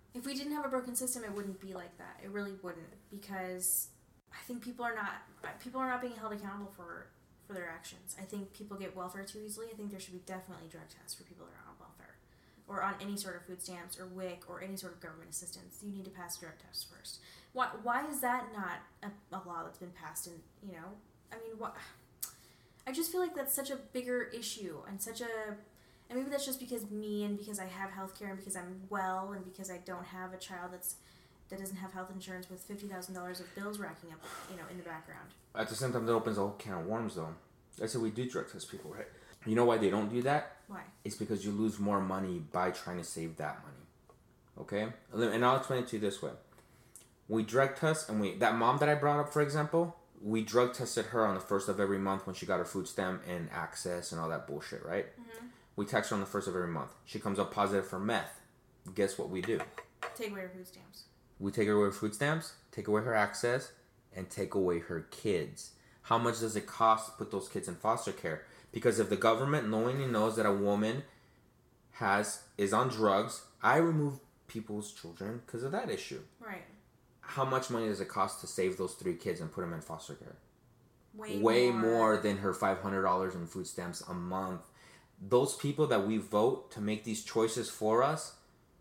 If we didn't have a broken system, it wouldn't be like that. It really wouldn't, because I think people are not being held accountable for their actions. I think people get welfare too easily. I think there should be definitely drug tests for people that are on welfare or on any sort of food stamps or WIC or any sort of government assistance. You need to pass a drug test first. Why is that not a law that's been passed? And I mean, I just feel like that's such a bigger issue and and maybe that's just because I have healthcare and because I'm well and because I don't have a child that doesn't have health insurance with $50,000 of bills racking up, in the background. At the same time, that opens a whole can of worms, though. I said we do drug test people, right? You know why they don't do that? Why? It's because you lose more money by trying to save that money. Okay? And I'll explain it to you this way. We drug test, and that mom that I brought up, for example, we drug tested her on the 1st of every month when she got her food stamp and access and all that bullshit, right? Mm-hmm. We text her on the 1st of every month. She comes up positive for meth. Guess what we do? Take away her food stamps. We take away her food stamps, take away her access, and take away her kids. How much does it cost to put those kids in foster care? Because if the government knowingly knows that a woman is on drugs, I remove people's children because of that issue. Right. How much money does it cost to save those 3 kids and put them in foster care? Way more than her $500 in food stamps a month. Those people that we vote to make these choices for us,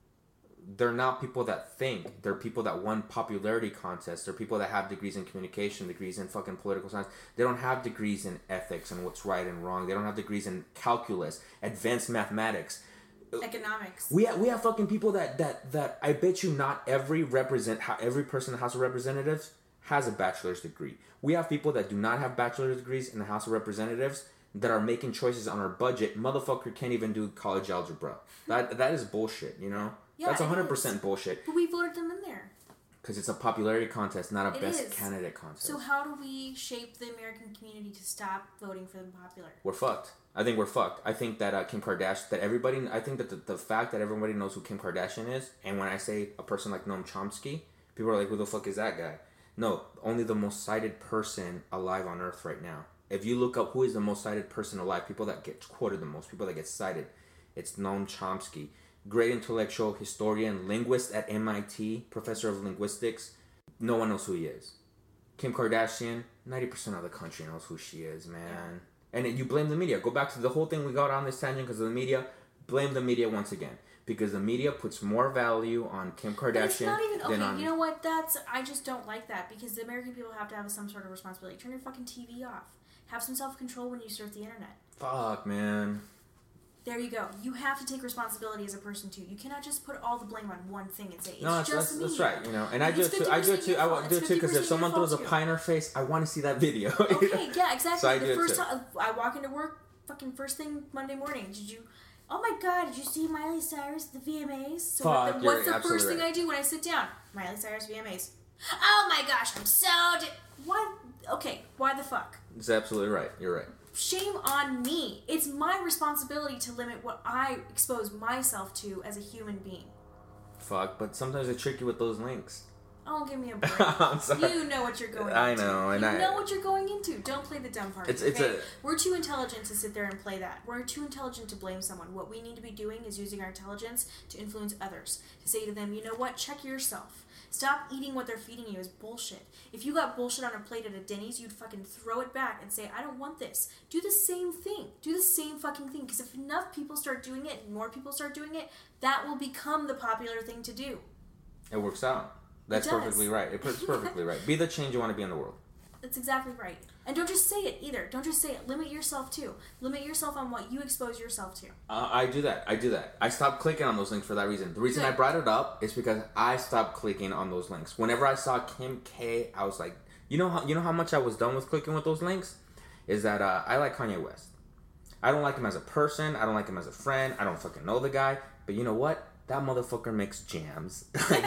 they're not people that think. They're people that won popularity contests. They're people that have degrees in communication, degrees in fucking political science. They don't have degrees in ethics and what's right and wrong. They don't have degrees in calculus, advanced mathematics, economics. We have fucking people that I bet you not every person in the House of Representatives has a bachelor's degree. We have people that do not have bachelor's degrees in the House of Representatives that are making choices on our budget. Motherfucker can't even do college algebra. That is bullshit, Yeah, that's 100% bullshit. But we voted them in there. Because it's a popularity contest, not a best candidate contest. So how do we shape the American community to stop voting for the popular? We're fucked. I think we're fucked. I think that Kim Kardashian, I think that the fact that everybody knows who Kim Kardashian is, and when I say a person like Noam Chomsky, people are like, who the fuck is that guy? No, only the most cited person alive on Earth right now. If you look up who is the most cited person alive, people that get quoted the most, people that get cited, it's Noam Chomsky. Great intellectual, historian, linguist at MIT, professor of linguistics. No one knows who he is. Kim Kardashian, 90% of the country knows who she is, man. And you blame the media. Go back to the whole thing we got on this tangent because of the media. Blame the media once again. Because the media puts more value on Kim Kardashian than on... You know what? I just don't like that because the American people have to have some sort of responsibility. Turn your fucking TV off. Have some self-control when you surf the internet. Fuck, man. There you go. You have to take responsibility as a person too. You cannot just put all the blame on one thing and say it's just me. That's right. And I do it too. I do it too because if someone throws a pie in her face, I want to see that video. Okay, yeah, exactly. So the first time I walk into work, fucking first thing Monday morning. Oh my God! Did you see Miley Cyrus at the VMAs? So what's the first thing I do when I sit down? Miley Cyrus VMAs. Oh my gosh! I'm so. Why? Okay. Why the fuck? It's absolutely right. You're right. Shame on me. It's my responsibility to limit what I expose myself to as a human being. Fuck, but sometimes they trick you with those links. Oh, give me a break. I'm sorry. You know what you're going into. I know, and you know what you're going into. Don't play the dumb part. We're too intelligent to sit there and play that. We're too intelligent to blame someone. What we need to be doing is using our intelligence to influence others. To say to them, you know what? Check yourself. Stop eating what they're feeding you is bullshit. If you got bullshit on a plate at a Denny's, you'd fucking throw it back and say, I don't want this. Do the same thing. Do the same fucking thing. Because if enough people start doing it and more people start doing it, that will become the popular thing to do. It works out. That's perfectly right. It's perfectly right. Be the change you want to be in the world. That's exactly right. And don't just say it either. Don't just say it. Limit yourself too. Limit yourself on what you expose yourself to. I do that. I stopped clicking on those links for that reason. The reason I brought it up is because I stopped clicking on those links. Whenever I saw Kim K, I was like, you know how much I was done with clicking with those links? Is that I like Kanye West. I don't like him as a person. I don't like him as a friend. I don't fucking know the guy. But you know what? That motherfucker makes jams.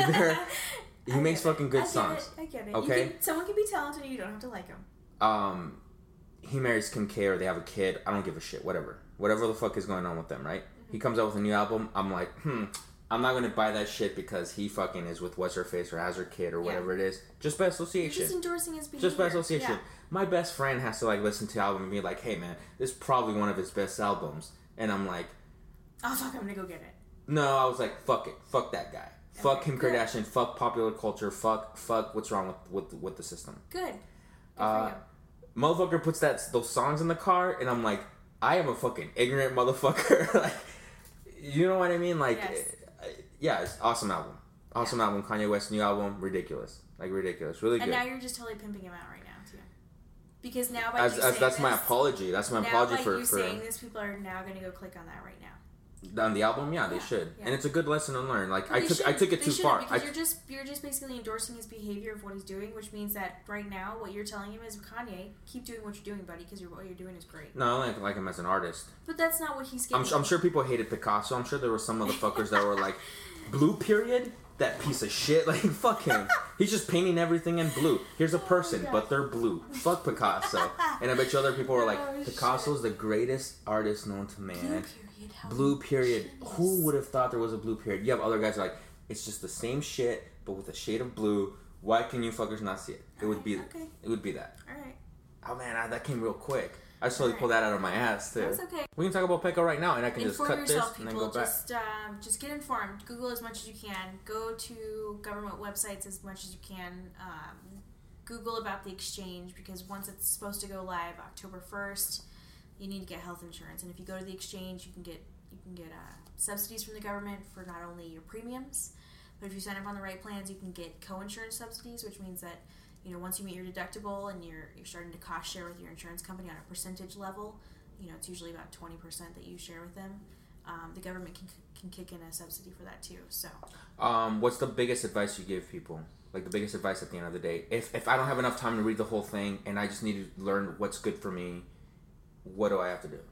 He makes fucking good songs. I get it. Okay? Someone can be talented and you don't have to like him. He marries Kim K or they have a kid. I don't give a shit. Whatever the fuck is going on with them, right? Mm-hmm. He comes out with a new album. I'm like, I'm not going to buy that shit because he fucking is with what's her face or has her kid or whatever it is. Just by association. You're just endorsing his behavior. Just by association. Yeah. My best friend has to listen to the album and be like, hey man, this is probably one of his best albums. And I'm like, oh fuck, I'm going to go get it. No, I was like, fuck it. Fuck that guy. Fuck Kim Kardashian. Fuck popular culture. Fuck what's wrong with the system. Good. Good for you. Motherfucker puts those songs in the car, and I'm like, I am a fucking ignorant motherfucker. Like, you know what I mean? Like, yeah, it's awesome album. Awesome album. Kanye West new album. Ridiculous. Like, ridiculous. Really good. And now you're just totally pimping him out right now, too. Because now by that's my apology. That's my apology for saying this, people are now going to go click on that right now. On the album, they should, and it's a good lesson to learn. Like I took it too far. Because you're just basically endorsing his behavior of what he's doing, which means that right now what you're telling him is, Kanye, keep doing what you're doing, buddy, because what you're doing is great. No, I like him as an artist. But that's not what he's getting. I'm sure people hated Picasso. I'm sure there were some motherfuckers that were like, blue period. That piece of shit, like, fuck him. He's just painting everything in blue. Here's a person, but they're blue. Fuck Picasso. And I bet you other people were like, Picasso's the greatest artist known to man. Blue period. Who would have thought there was a blue period? You have other guys who are like, it's just the same shit, but with a shade of blue. Why can you fuckers not see it? It would be that. Alright. Oh man, that came real quick. I just totally pulled that out of my ass too. That's okay. We can talk about Pecco right now, and I can inform just cut yourself, this and then go back. Just get informed. Google as much as you can. Go to government websites as much as you can. Google about the exchange, because once it's supposed to go live October 1st, you need to get health insurance. And if you go to the exchange, you can get subsidies from the government for not only your premiums, but if you sign up on the right plans, you can get co-insurance subsidies, which means that once you meet your deductible and you're starting to cost share with your insurance company on a percentage level, it's usually about 20% that you share with them. The government can kick in a subsidy for that too. So, what's the biggest advice you give people? Like the biggest advice at the end of the day, if I don't have enough time to read the whole thing and I just need to learn what's good for me, what do I have to do?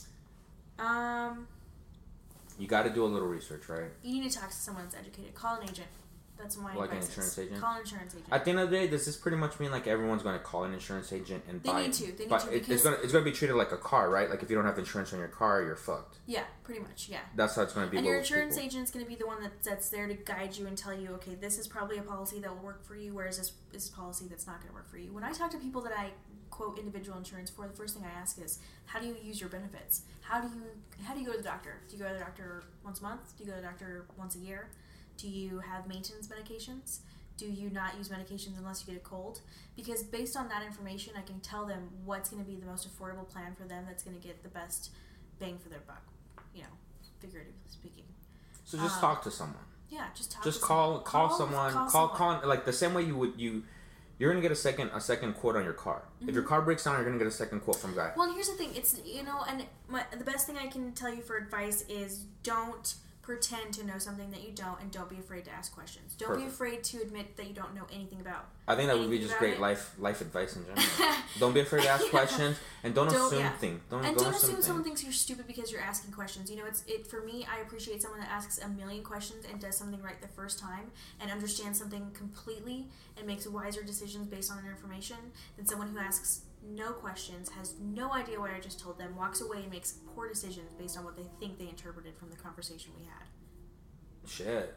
You got to do a little research, right? You need to talk to someone that's educated. Call an agent. That's my advice. Like an insurance agent? Call an insurance agent. At the end of the day, does this pretty much mean like everyone's going to call an insurance agent and buy? They need to. It's going to be treated like a car, right? Like if you don't have insurance on your car, you're fucked. Yeah, pretty much. Yeah. That's how it's going to be. And your insurance agent's going to be the one that's there to guide you and tell you, okay, this is probably a policy that will work for you, whereas this is a policy that's not going to work for you. When I talk to people that I quote individual insurance for, the first thing I ask is, how do you use your benefits? How do you go to the doctor? Do you go to the doctor once a month? Do you go to the doctor once a year? Do you have maintenance medications? Do you not use medications unless you get a cold? Because based on that information, I can tell them what's going to be the most affordable plan for them that's going to get the best bang for their buck, figuratively speaking. So just talk to someone. Yeah, just talk. Just to call someone. Call like the same way you're gonna get a second quote on your car. Mm-hmm. If your car breaks down, you're gonna get a second quote from a guy. Well, and here's the thing. It's the best thing I can tell you for advice is don't pretend to know something that you don't, and don't be afraid to ask questions. Don't be afraid to admit that you don't know anything about. I think that would be just great life advice in general. Don't be afraid to ask questions, and don't assume things. Don't assume someone thinks you're stupid because you're asking questions. For me, I appreciate someone that asks a million questions and does something right the first time and understands something completely and makes wiser decisions based on their information than someone who asks no questions, has no idea what I just told them, walks away and makes poor decisions based on what they think they interpreted from the conversation we had. Shit.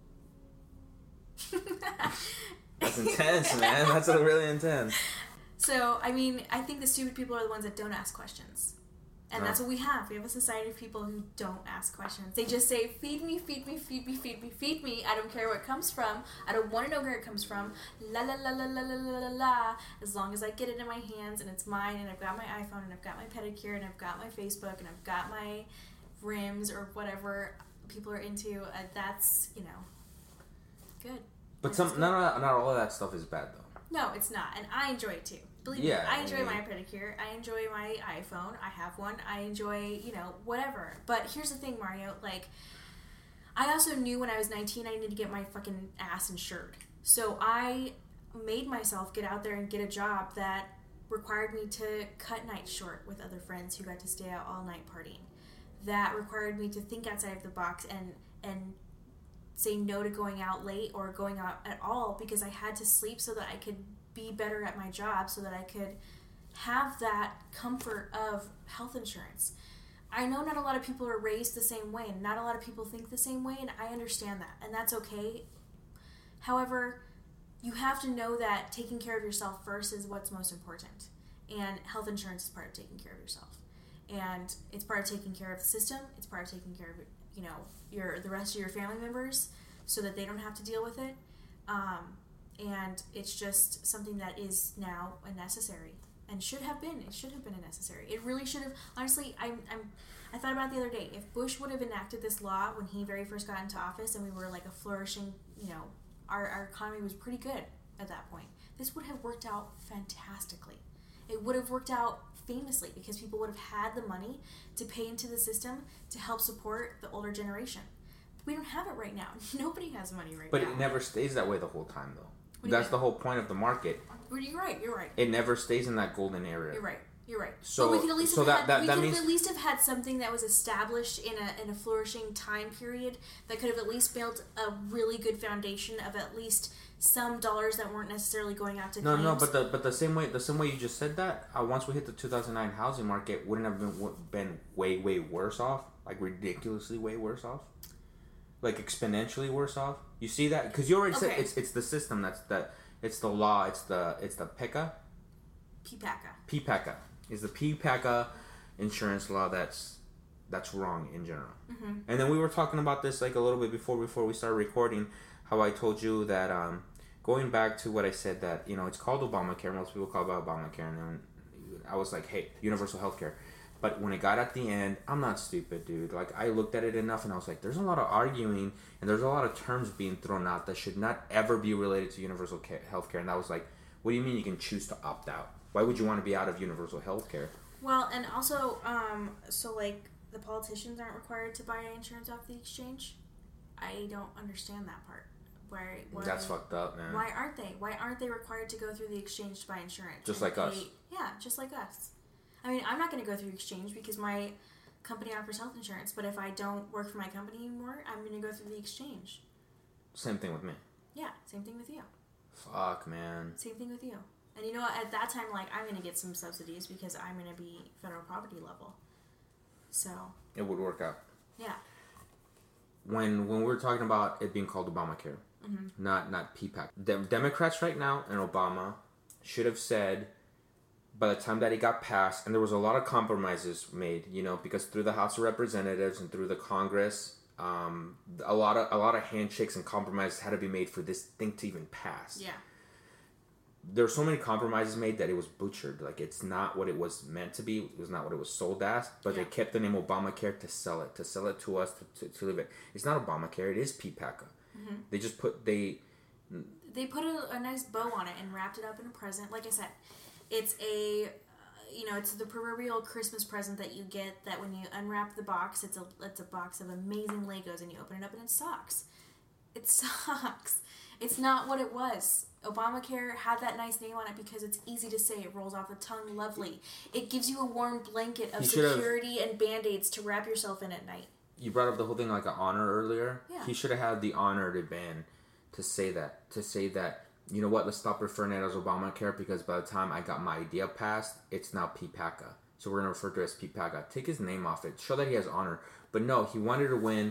That's intense, man. That's really intense. So, I think the stupid people are the ones that don't ask questions. And that's what we have. We have a society of people who don't ask questions. They just say, feed me, feed me, feed me, feed me, feed me. I don't care where it comes from. I don't want to know where it comes from. La la la la la la la la la. As long as I get it in my hands and it's mine and I've got my iPhone and I've got my pedicure and I've got my Facebook and I've got my rims or whatever people are into, that's, good. But not all of that stuff is bad, though. No, it's not. And I enjoy it, too. Believe me, I enjoy my pedicure. I enjoy my iPhone. I have one. I enjoy, whatever. But here's the thing, Mario. I also knew when I was 19 I needed to get my fucking ass insured. So I made myself get out there and get a job that required me to cut nights short with other friends who got to stay out all night partying. That required me to think outside of the box and say no to going out late or going out at all because I had to sleep so that I could be better at my job, so that I could have that comfort of health insurance. I know not a lot of people are raised the same way, and not a lot of people think the same way, and I understand that, and that's okay. However, you have to know that taking care of yourself first is what's most important, and health insurance is part of taking care of yourself. And it's part of taking care of the system, it's part of taking care of the rest of your family members. so that they don't have to deal with it. And it's just something that is now a necessary and should have been. It should have been a necessary. It really should have. Honestly, I thought about it the other day. If Bush would have enacted this law when he very first got into office and we were like a flourishing, our economy was pretty good at that point, this would have worked out fantastically. It would have worked out famously because people would have had the money to pay into the system to help support the older generation. We don't have it right now. Nobody has money now. But it never stays that way the whole time, though. That's the whole point of the market. You're right. It never stays in that golden area. You're right. So, but we could at least means... at least have had something that was established in a flourishing time period that could have at least built a really good foundation of at least some dollars that weren't necessarily going out to claims. No, but the same way you just said that, once we hit the 2009 housing market, wouldn't have been way worse off, like ridiculously way worse off, like exponentially worse off. You see that because you already said it's the system it's the law, it's the PECA. PPACA is the PPACA insurance law that's wrong in general. Mm-hmm. And then we were talking about this like a little bit before we started recording. How I told you that going back to what I said that it's called Obamacare. Most people call it Obamacare, and then I was like, hey, universal healthcare. But when it got at the end, I'm not stupid, dude. Like I looked at it enough, and I was like, there's a lot of arguing, and there's a lot of terms being thrown out that should not ever be related to universal healthcare. And I was like, what do you mean you can choose to opt out? Why would you want to be out of universal healthcare? Well, and also, so like the politicians aren't required to buy insurance off the exchange. I don't understand that part. Why that's fucked up, man. Why aren't they? Why aren't they required to go through the exchange to buy insurance? Just like us. Yeah, just like us. I mean, I'm not going to go through exchange because my company offers health insurance. But if I don't work for my company anymore, I'm going to go through the exchange. Same thing with me. Yeah, same thing with you. Fuck, man. Same thing with you. And you know what? At that time, like, I'm going to get some subsidies because I'm going to be federal poverty level. So. It would work out. Yeah. When we were talking about it being called Obamacare, mm-hmm. not PPAC. Democrats right now and Obama should have said by the time that it got passed, and there was a lot of compromises made, because through the House of Representatives and through the Congress, a lot of handshakes and compromises had to be made for this thing to even pass. Yeah. There were so many compromises made that it was butchered. Like, it's not what it was meant to be. It was not what it was sold as. But they kept the name Obamacare to sell it to us, to live it. It's not Obamacare. It is PPACA. Mm-hmm. They just put... They put a nice bow on it and wrapped it up in a present. Like I said, it's it's the proverbial Christmas present that you get that when you unwrap the box, it's a box of amazing Legos and you open it up and it sucks. It sucks. It's not what it was. Obamacare had that nice name on it because it's easy to say. It rolls off the tongue lovely. It gives you a warm blanket of security and Band-Aids to wrap yourself in at night. You brought up the whole thing like an honor earlier. Yeah. He should have had the honor to ban to say that, you know what, let's stop referring to it as Obamacare because by the time I got my idea passed, it's now PPACA. So we're going to refer to it as PPACA. Take his name off it. Show that he has honor. But no, he wanted to win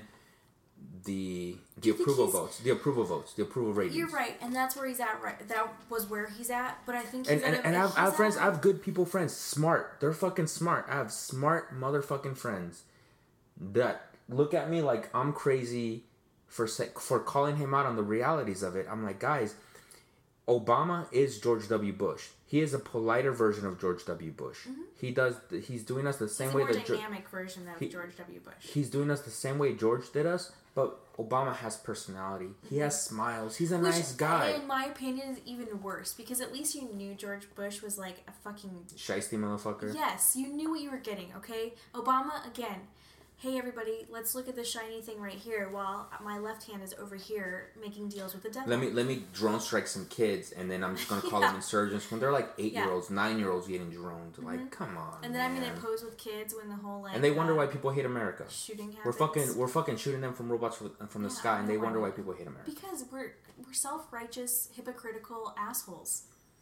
the approval votes, the approval ratings. You're right, and that's where he's at. Right, that was where he's at. But I think I have friends. I have good people friends, smart. They're fucking smart. I have smart motherfucking friends that look at me like I'm crazy for calling him out on the realities of it. I'm like, guys, Obama is George W. Bush. He is a politer version of George W. Bush. Mm-hmm. He's doing us the same way that... He's a more dynamic version of George W. Bush. He's doing us the same way George did us, but Obama has personality. He has smiles. He's a nice guy. In my opinion, is even worse, because at least you knew George Bush was like a fucking... Shiesty motherfucker. Yes, you knew what you were getting, okay? Obama, again... Hey everybody, let's look at the shiny thing right here while my left hand is over here making deals with the devil. Let me drone strike some kids and then I'm just gonna call them insurgents when they're like 8-year-olds, 9-years getting droned. Mm-hmm. Like, come on. And then I'm gonna pose with kids when the whole and they wonder why people hate America. Shooting happens. We're fucking shooting them from robots from the sky, and they wonder why people hate America. Because we're self-righteous, hypocritical assholes.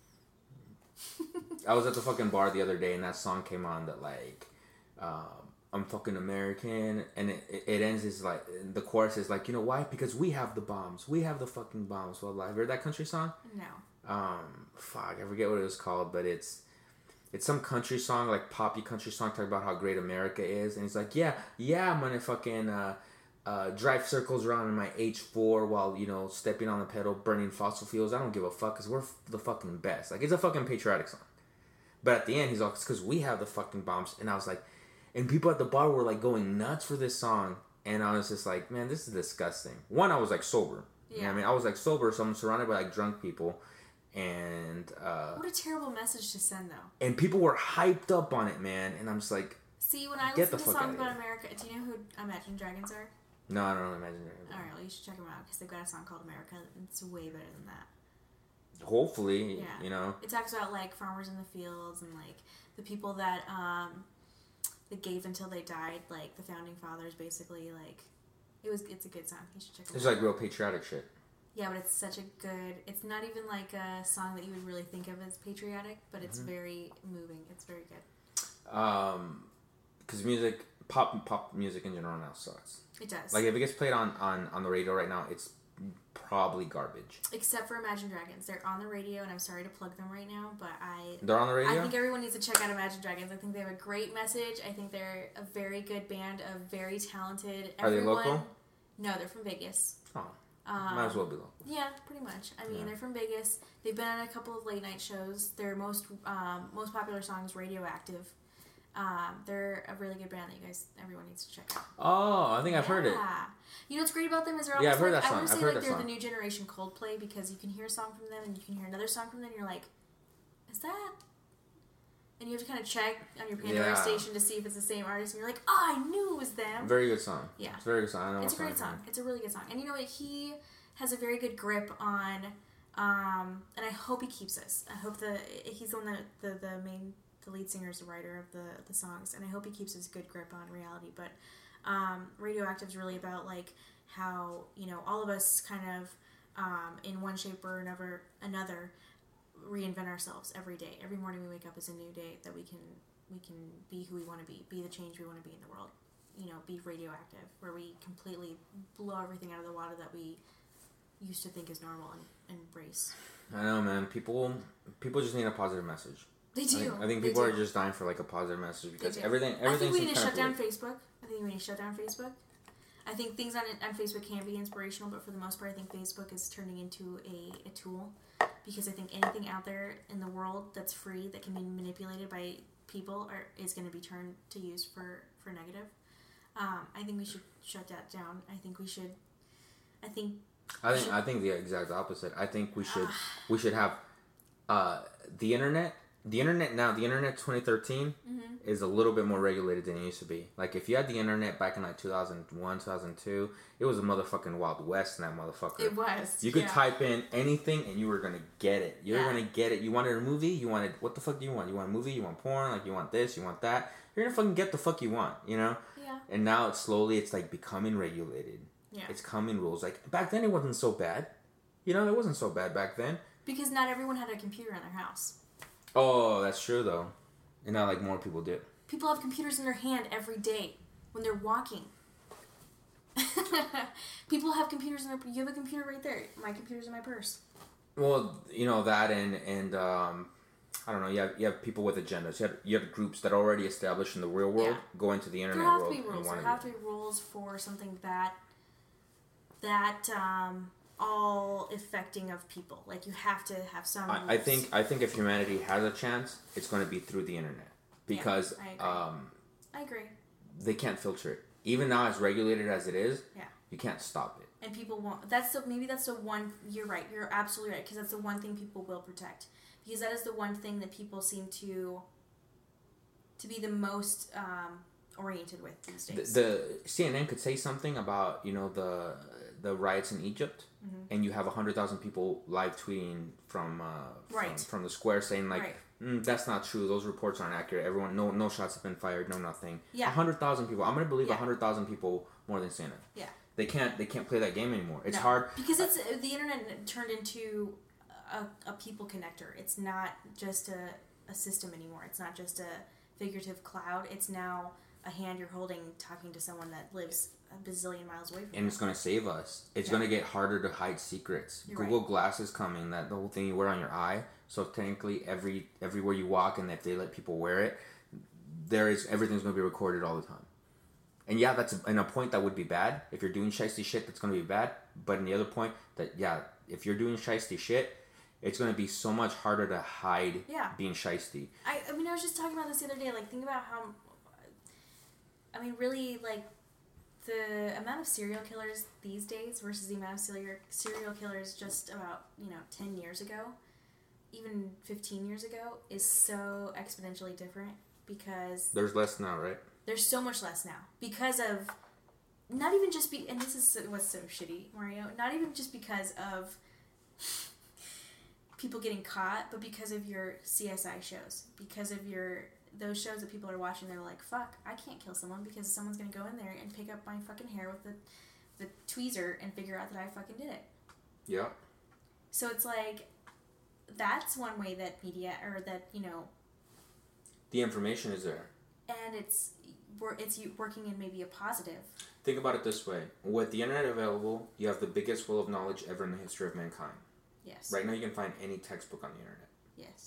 I was at the fucking bar the other day and that song came on that like I'm fucking American, and it ends is like, the chorus is like, you know why? Because we have the bombs. We have the fucking bombs. Well, have you heard that country song? No. Fuck, I forget what it was called, but it's some country song, like poppy country song, talking about how great America is, and he's like, yeah, I'm gonna fucking drive circles around in my H4 while, you know, stepping on the pedal, burning fossil fuels. I don't give a fuck because we're the fucking best. Like, it's a fucking patriotic song. But at the end, he's all, it's because we have the fucking bombs. And I was like, and people at the bar were like going nuts for this song. And I was just like, man, this is disgusting. One, I was like sober. Yeah. You know what I mean? I was like sober, so I'm surrounded by like drunk people. And what a terrible message to send, though. And people were hyped up on it, man. And I'm just like, see, when I listen to songs about America, do you know who Imagine Dragons are? No, I don't know Imagine Dragons. Alright, well, you should check them out because they've got a song called America. It's way better than that. Hopefully, yeah. You know. It talks about like farmers in the fields and like the people that gave until they died, like the founding fathers, basically. Like it's a good song. You should check it out. It's like real patriotic shit. Yeah, but it's such a good. It's not even like a song that you would really think of as patriotic, but it's very moving. It's very good. Because pop music in general now sucks. It does. Like if it gets played on the radio right now, it's probably garbage. Except for Imagine Dragons. They're on the radio, and I'm sorry to plug them right now, but They're on the radio? I think everyone needs to check out Imagine Dragons. I think they have a great message. I think they're a very good band of very talented... Are they local? No, they're from Vegas. Oh. Might as well be local. Yeah, pretty much. I mean, they're from Vegas. They've been on a couple of late night shows. Their most popular song is Radioactive. They're a really good band that everyone needs to check out. Oh, I think I've heard it. You know what's great about them is they're almost I've heard that song. I would say like they're the new generation Coldplay because you can hear a song from them and you can hear another song from them and you're like, is that? And you have to kind of check on your Pandora station to see if it's the same artist and you're like, oh, I knew it was them. Very good song. Yeah. It's a very good song. I know it's a great song. It's a really good song. And you know what? He has a very good grip on, and I hope he keeps this. I hope he's the one that the lead singer is the writer of the songs, and I hope he keeps his good grip on reality. But Radioactive is really about like how, you know, all of us kind of in one shape or another reinvent ourselves every day. Every morning we wake up is a new day that we can be who we want to be the change we want to be in the world. You know, be radioactive, where we completely blow everything out of the water that we used to think is normal and embrace. I know, man. People just need a positive message. They do. I think people are just dying for like a positive message because everything. I think we need to shut down Facebook. I think things on Facebook can be inspirational, but for the most part, I think Facebook is turning into a tool because I think anything out there in the world that's free that can be manipulated by people is going to be turned to use for negative. I think we should shut that down. I think the exact opposite. I think we should have the internet. The internet now, the internet 2013 is a little bit more regulated than it used to be. Like if you had the internet back in like 2001, 2002, it was a motherfucking Wild West in that motherfucker. It was. You could type in anything and you were gonna get it. You were gonna get it. You wanted a movie? You wanted, what the fuck do you want? You want a movie? You want porn? Like you want this? You want that? You're gonna fucking get the fuck you want, you know? Yeah. And now it's like becoming regulated. Yeah. It's coming rules. Like back then it wasn't so bad. You know, it wasn't so bad back then. Because not everyone had a computer in their house. Oh, that's true though. And now like more people do. People have computers in their hand every day when they're walking. People have computers in their... You have a computer right there. My computer's in my purse. Well, you know that and I don't know. You have people with agendas. You have groups that are already established in the real world go into the internet world. There have to be rules for something that all affecting of people. Like you have to have some rules. I think if humanity has a chance, it's going to be through the internet because I agree. They can't filter it. Even now, as regulated as it is, you can't stop it. And people won't. Maybe that's the one. You're right. You're absolutely right because that's the one thing people will protect because that is the one thing that people seem to be the most oriented with these days. The CNN could say something about, you know, the riots in Egypt, and you have 100,000 people live tweeting from the square saying like, that's not true. Those reports aren't accurate. Everyone, no shots have been fired. No nothing. Yeah. 100,000 people. I'm gonna believe 100,000 people more than CNN. Yeah. They can't play that game anymore. It's hard because it's the internet turned into a people connector. It's not just a system anymore. It's not just a figurative cloud. It's now a hand you're holding talking to someone that lives a bazillion miles away from you. And it's going to save us. It's going to get harder to hide secrets. Google Glass is coming, the whole thing you wear on your eye. So technically everywhere you walk and if they let people wear it, everything's going to be recorded all the time. And yeah, that's in a point that would be bad. If you're doing shiesty shit, that's going to be bad. But in the other point, that yeah, if you're doing shiesty shit, it's going to be so much harder to hide being shiesty. I mean, I was just talking about this the other day. Like, think about how... I mean, really, like, the amount of serial killers these days versus the amount of serial killers just about, 10 years ago, even 15 years ago, is so exponentially different because... There's less now, right? There's so much less now because of... Not even just and this is what's so shitty, Mario. Not even just because of people getting caught, but because of your CSI shows. Because of those shows that people are watching, they're like, fuck, I can't kill someone because someone's going to go in there and pick up my fucking hair with the tweezer and figure out that I fucking did it. Yeah. So it's like, that's one way that media, or that, the information is there. And it's working in maybe a positive. Think about it this way. With the internet available, you have the biggest well of knowledge ever in the history of mankind. Yes. Right now you can find any textbook on the internet. Yes.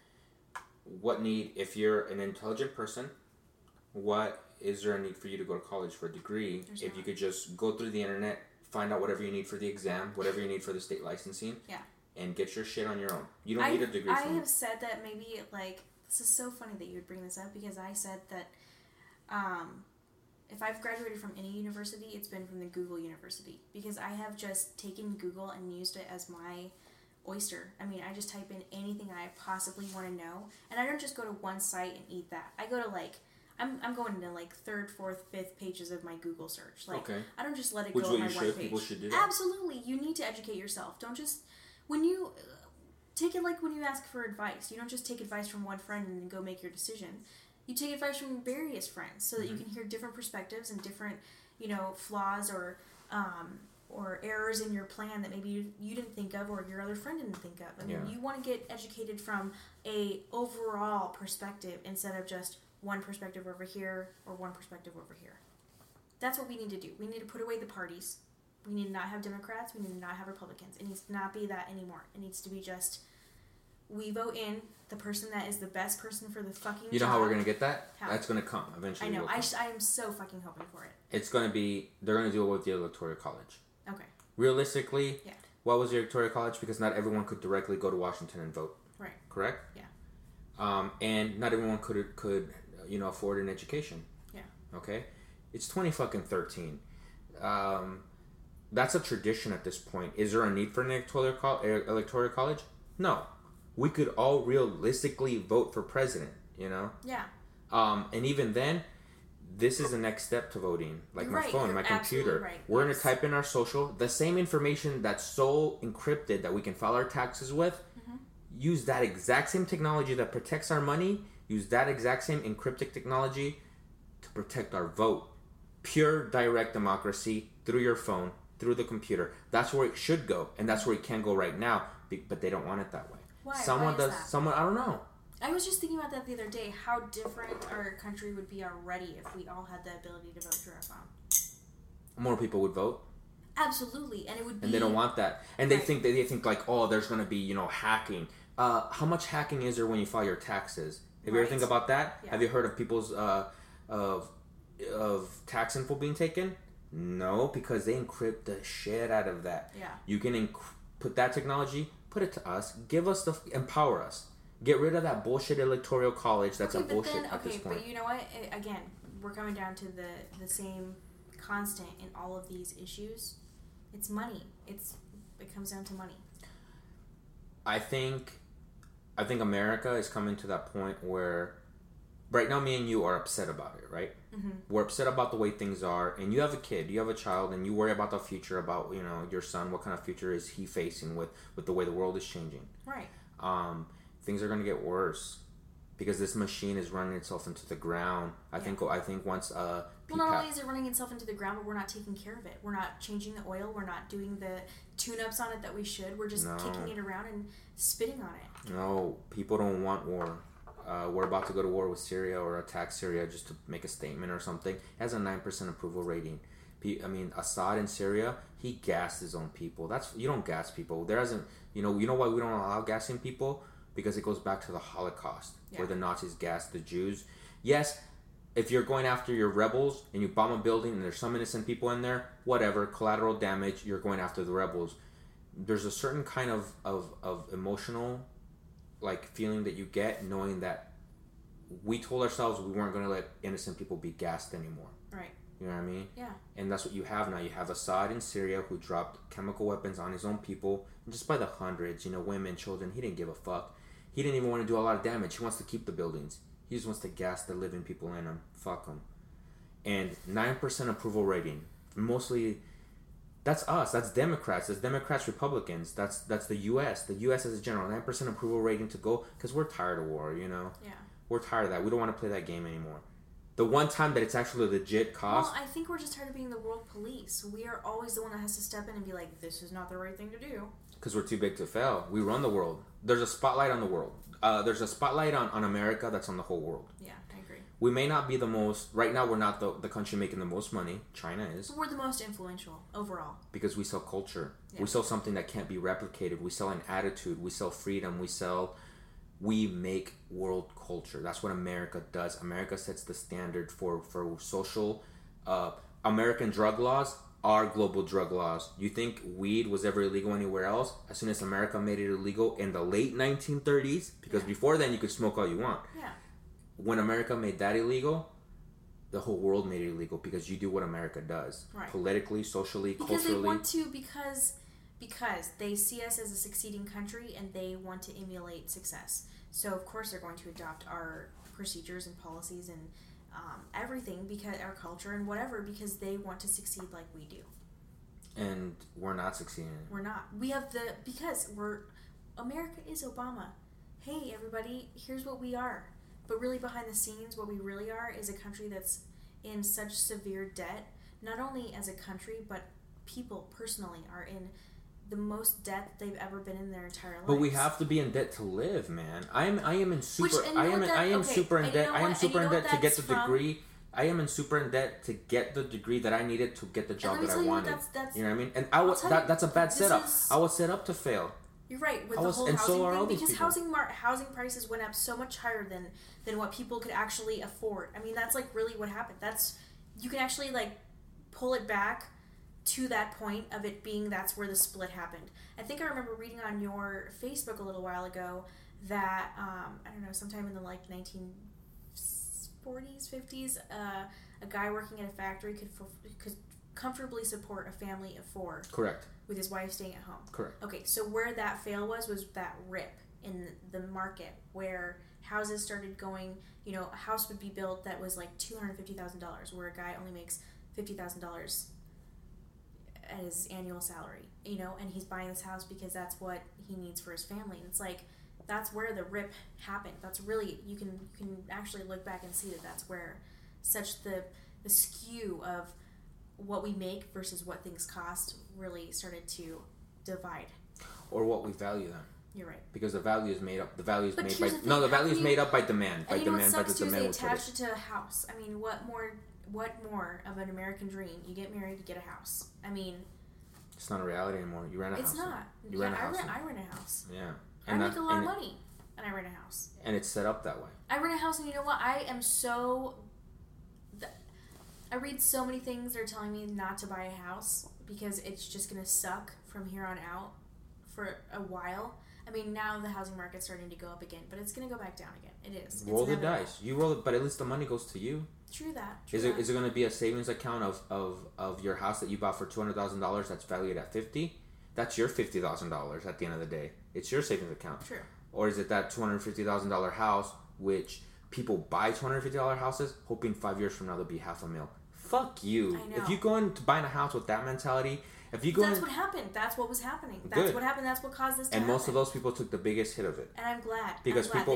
If you're an intelligent person, what is there a need for you to go to college for a degree? If you could just go through the internet, find out whatever you need for the exam, whatever you need for the state licensing, and get your shit on your own. You don't need a degree. I have said that maybe, like, this is so funny that you would bring this up because I said that if I've graduated from any university, it's been from the Google University because I have just taken Google and used it as my oyster. I mean, I just type in anything I possibly want to know, and I don't just go to one site and eat that. I go to I'm going to like 3rd, 4th, 5th pages of my Google search. Like, okay. I don't just let it go on my one page. People should do that. Absolutely, you need to educate yourself. Don't just when you take it like when you ask for advice. You don't just take advice from one friend and then go make your decision. You take advice from various friends so that you can hear different perspectives and different, flaws or errors in your plan that maybe you didn't think of or your other friend didn't think of. I mean, you want to get educated from a overall perspective instead of just one perspective over here or one perspective over here. That's what we need to do. We need to put away the parties. We need to not have Democrats. We need to not have Republicans. It needs to not be that anymore. It needs to be just... We vote in the person that is the best person for the fucking job. You know how we're going to get that? How? That's going to come eventually. I know. I am so fucking hoping for it. It's going to be... They're going to do it with the Electoral College. Okay. Realistically, what was the Electoral College? Because not everyone could directly go to Washington and vote. Right. Correct? Yeah. And not everyone could afford an education. Yeah. Okay? It's 2013. That's a tradition at this point. Is there a need for an Electoral College? No. We could all realistically vote for president, Yeah. And even then, this is the next step to voting. Like my phone, my computer. Right. We're going to type in our social. The same information that's so encrypted that we can file our taxes with, use that exact same technology that protects our money, use that exact same encrypted technology to protect our vote. Pure direct democracy through your phone, through the computer. That's where it should go, and that's where it can go right now, but they don't want it that way. Why? Someone Why is does. that? Someone, I don't know. I was just thinking about that the other day. How different our country would be already if we all had the ability to vote through our phone. More people would vote. Absolutely, and it would be. And they don't want that, and they think like, oh, there's going to be hacking. How much hacking is there when you file your taxes? Have you ever think about that? Yeah. Have you heard of people's of tax info being taken? No, because they encrypt the shit out of that. Yeah. You can put that technology. Put it to us. Give us empower us. Get rid of that bullshit Electoral College. That's a bullshit at this point. But you know what? Again, we're coming down to the same constant in all of these issues. It's money. It comes down to money. I think America is coming to that point where right now me and you are upset about it, right? Mm-hmm. We're upset about the way things are, and you have a kid, you have a child, and you worry about the future, about your son, what kind of future is he facing with the way the world is changing. Right. Things are going to get worse because this machine is running itself into the ground. I think once well, not only is it running itself into the ground, but we're not taking care of it. We're not changing the oil. We're not doing the tune-ups on it that we should. We're just kicking it around and spitting on it. No, people don't want war. We're about to go to war with Syria or attack Syria just to make a statement or something. It has a 9% approval rating. I mean, Assad in Syria, he gassed his own people. You don't gas people. There hasn't, you know why we don't allow gassing people? Because it goes back to the Holocaust, where the Nazis gassed the Jews. Yes, if you're going after your rebels and you bomb a building and there's some innocent people in there, whatever, collateral damage, you're going after the rebels. There's a certain kind of emotional, like, feeling that you get knowing that we told ourselves we weren't going to let innocent people be gassed anymore. Right. You know what I mean? Yeah. And that's what you have now. You have Assad in Syria who dropped chemical weapons on his own people, just by the hundreds, women, children. He didn't give a fuck. He didn't even want to do a lot of damage. He wants to keep the buildings. He just wants to gas the living people in them. Fuck them. And 9% approval rating. Mostly, that's us. That's Democrats. That's Democrats, Republicans. That's the U.S. The U.S. as a general. 9% approval rating to go, because we're tired of war, Yeah. We're tired of that. We don't want to play that game anymore. The one time that it's actually legit cost. Well, I think we're just tired of being the world police. We are always the one that has to step in and be like, this is not the right thing to do. Because we're too big to fail. We run the world. There's a spotlight on the world. There's a spotlight on America that's on the whole world. Yeah, I agree. We may not be the most... Right now, we're not the country making the most money. China is. But we're the most influential overall. Because we sell culture. Yeah. We sell something that can't be replicated. We sell an attitude. We sell freedom. We make world culture. That's what America does. America sets the standard for social... American drug laws are global drug laws. You think weed was ever illegal anywhere else? As soon as America made it illegal in the late 1930s, because before then you could smoke all you want. Yeah. When America made that illegal, the whole world made it illegal because you do what America does. Right. Politically, socially, culturally. Because they want to, because they see us as a succeeding country and they want to emulate success. So, of course, they're going to adopt our procedures and policies and everything, because our culture and whatever, because they want to succeed like we do. And we're not succeeding. We're not. America is Obama. Hey, everybody, here's what we are. But really behind the scenes, what we really are is a country that's in such severe debt, not only as a country, but people personally are in the most debt they've ever been in their entire lives. But we have to be in debt to live, man. I am super in debt to get the degree. I am in super in debt to get the degree that I needed to get the job that I wanted. You know what I mean? And that's a bad setup. I was set up to fail. You're right with the whole housing thing, because housing prices went up so much higher than what people could actually afford. I mean, that's like really what happened. You can actually like pull it back to that point of it being that's where the split happened. I think I remember reading on your Facebook a little while ago that I don't know, sometime in the like 1940s, 50s, a guy working at a factory could comfortably support a family of 4. Correct. With his wife staying at home. Correct. Okay, so where that fail was that rip in the market where houses started going, a house would be built that was like $250,000, where a guy only makes $50,000 at his annual salary, and he's buying this house because that's what he needs for his family. And it's like, that's where the rip happened. That's really, you can actually look back and see that's where such the skew of what we make versus what things cost really started to divide. Or what we value them. You're right. Because the value is made up. The value is made by the value is made up by demand. By demand, by the demand. They attached it to a house. I mean, what more of an American dream? You get married, you get a house. I mean, it's not a reality anymore. You rent a house. It's not. You rent a house. I rent a house. Yeah. I make a lot of money, and I rent a house. And it's set up that way. I rent a house, and you know what? I read so many things that are telling me not to buy a house because it's just going to suck from here on out for a while. I mean, now the housing market's starting to go up again, but it's going to go back down again. It is. Roll the dice. You roll it, but at least the money goes to you. True that. Is it going to be a savings account of your house that you bought for $200,000 that's valued at $50,000? That's your $50,000 at the end of the day. It's your savings account. True. Or is it that $250,000 house, which people buy $250 houses hoping 5 years from now they'll be $500,000? Fuck you. I know. If you go into buying a house with that mentality, if you go That's what happened. That's what was happening. That's what happened. That's what caused this to happen. And most of those people took the biggest hit of it. And I'm glad. Because people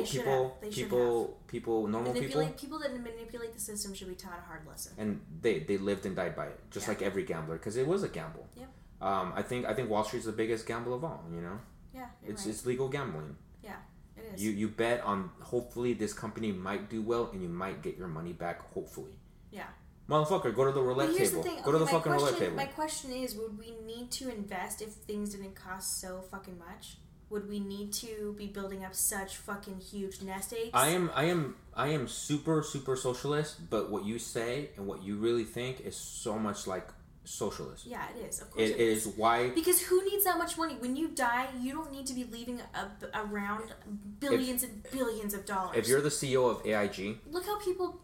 that manipulate the system should be taught a hard lesson. And they lived and died by it, just like every gambler, because it was a gamble. Yep. I think Wall Street's the biggest gamble of all. Yeah. It's legal gambling. Yeah, it is. You bet on hopefully this company might do well and you might get your money back. Hopefully. Yeah. Motherfucker, go to the roulette table. Go to the fucking roulette table. My question is, would we need to invest if things didn't cost so fucking much? Would we need to be building up such fucking huge nest eggs? I am super socialist, but what you say and what you really think is so much like socialist. Yeah, it is. Of course it is. Why? Because who needs that much money? When you die, you don't need to be leaving around billions and billions of dollars. If you're the CEO of AIG, look how people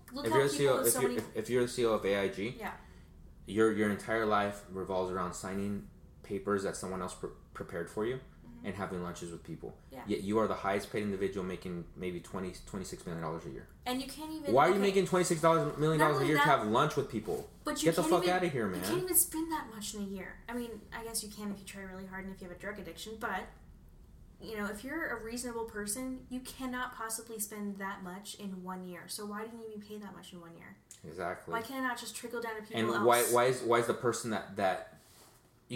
if you're the CEO of AIG, yeah, your entire life revolves around signing papers that someone else prepared for you. And having lunches with people. Yeah. Yet you are the highest paid individual making maybe $26 million a year. And you can't even... Why are you making $26 million a year to have lunch with people? But Get the fuck out of here, man. You can't even spend that much in a year. I mean, I guess you can if you try really hard and if you have a drug addiction, but... You know, if you're a reasonable person, you cannot possibly spend that much in 1 year. So why didn't you pay that much in 1 year? Exactly. Why can't it not just trickle down to people and else? And why is the person that... You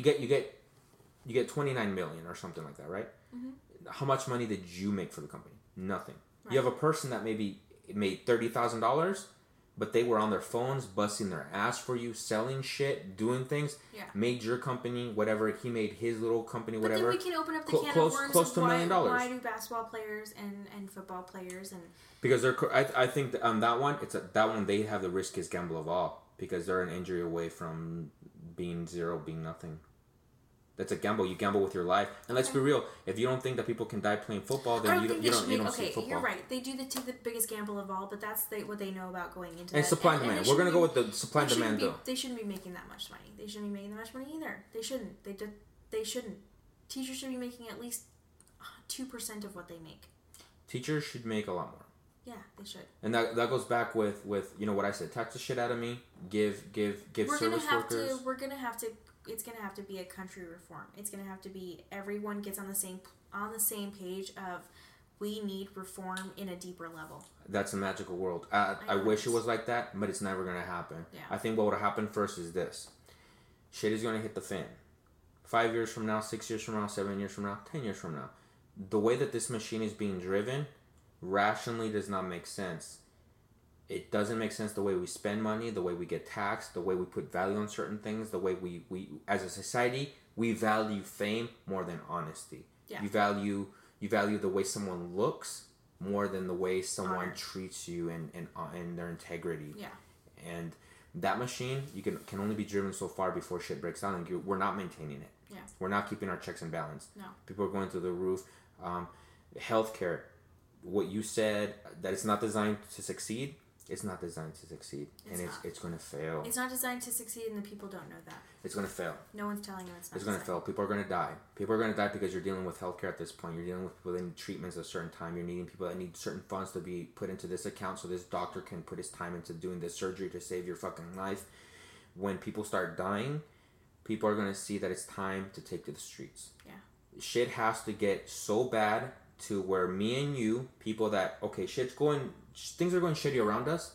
get 29 million or something like that, right? Mm-hmm. How much money did you make for the company? Nothing. Right. You have a person that maybe made $30,000, but they were on their phones, busting their ass for you, selling shit, doing things. Yeah. Made your company, whatever. He made his little company, whatever. But then we can open up the can of worms close to $1 million. Why do basketball players and football players and... Because I think on that one, that one they have the riskiest gamble of all because they're an injury away from being zero, being nothing. That's a gamble. You gamble with your life. And let's be real. If you don't think that people can die playing football, then you don't see football. You're right. They do take the biggest gamble of all, but that's what they know about going into and that. Supply and demand. We're going to go with the supply and demand, though. They shouldn't be making that much money. They shouldn't be making that much money either. They shouldn't. They shouldn't. Teachers should be making at least 2% of what they make. Teachers should make a lot more. Yeah, they should. And that goes back with what I said. Tax the shit out of me. Give service workers. We're going to have to... It's going to have to be a country reform. It's going to have to be everyone gets on the same page of we need reform in a deeper level. That's a magical world. I wish it was like that, but it's never going to happen. Yeah. I think what would happen first is this. Shit is going to hit the fan. 5 years from now, 6 years from now, 7 years from now, 10 years from now. The way that this machine is being driven rationally does not make sense. It doesn't make sense the way we spend money, the way we get taxed, the way we put value on certain things, the way we as a society, we value fame more than honesty. Yeah. You value the way someone looks more than the way someone treats you and their integrity. Yeah. And that machine, you can only be driven so far before shit breaks down, and we're not maintaining it. Yeah. We're not keeping our checks and balance. No. People are going through the roof. Healthcare, what you said, that it's not designed to succeed. It's not designed to succeed, it's going to fail. It's not designed to succeed, and the people don't know that. It's going to fail. No one's telling you it's not. It's going to fail. People are going to die. People are going to die because you're dealing with healthcare at this point. You're dealing with people that need treatments at a certain time. You're needing people that need certain funds to be put into this account so this doctor can put his time into doing this surgery to save your fucking life. When people start dying, people are going to see that it's time to take to the streets. Yeah. Shit has to get so bad to where me and you, people that, okay, things are going shitty around us,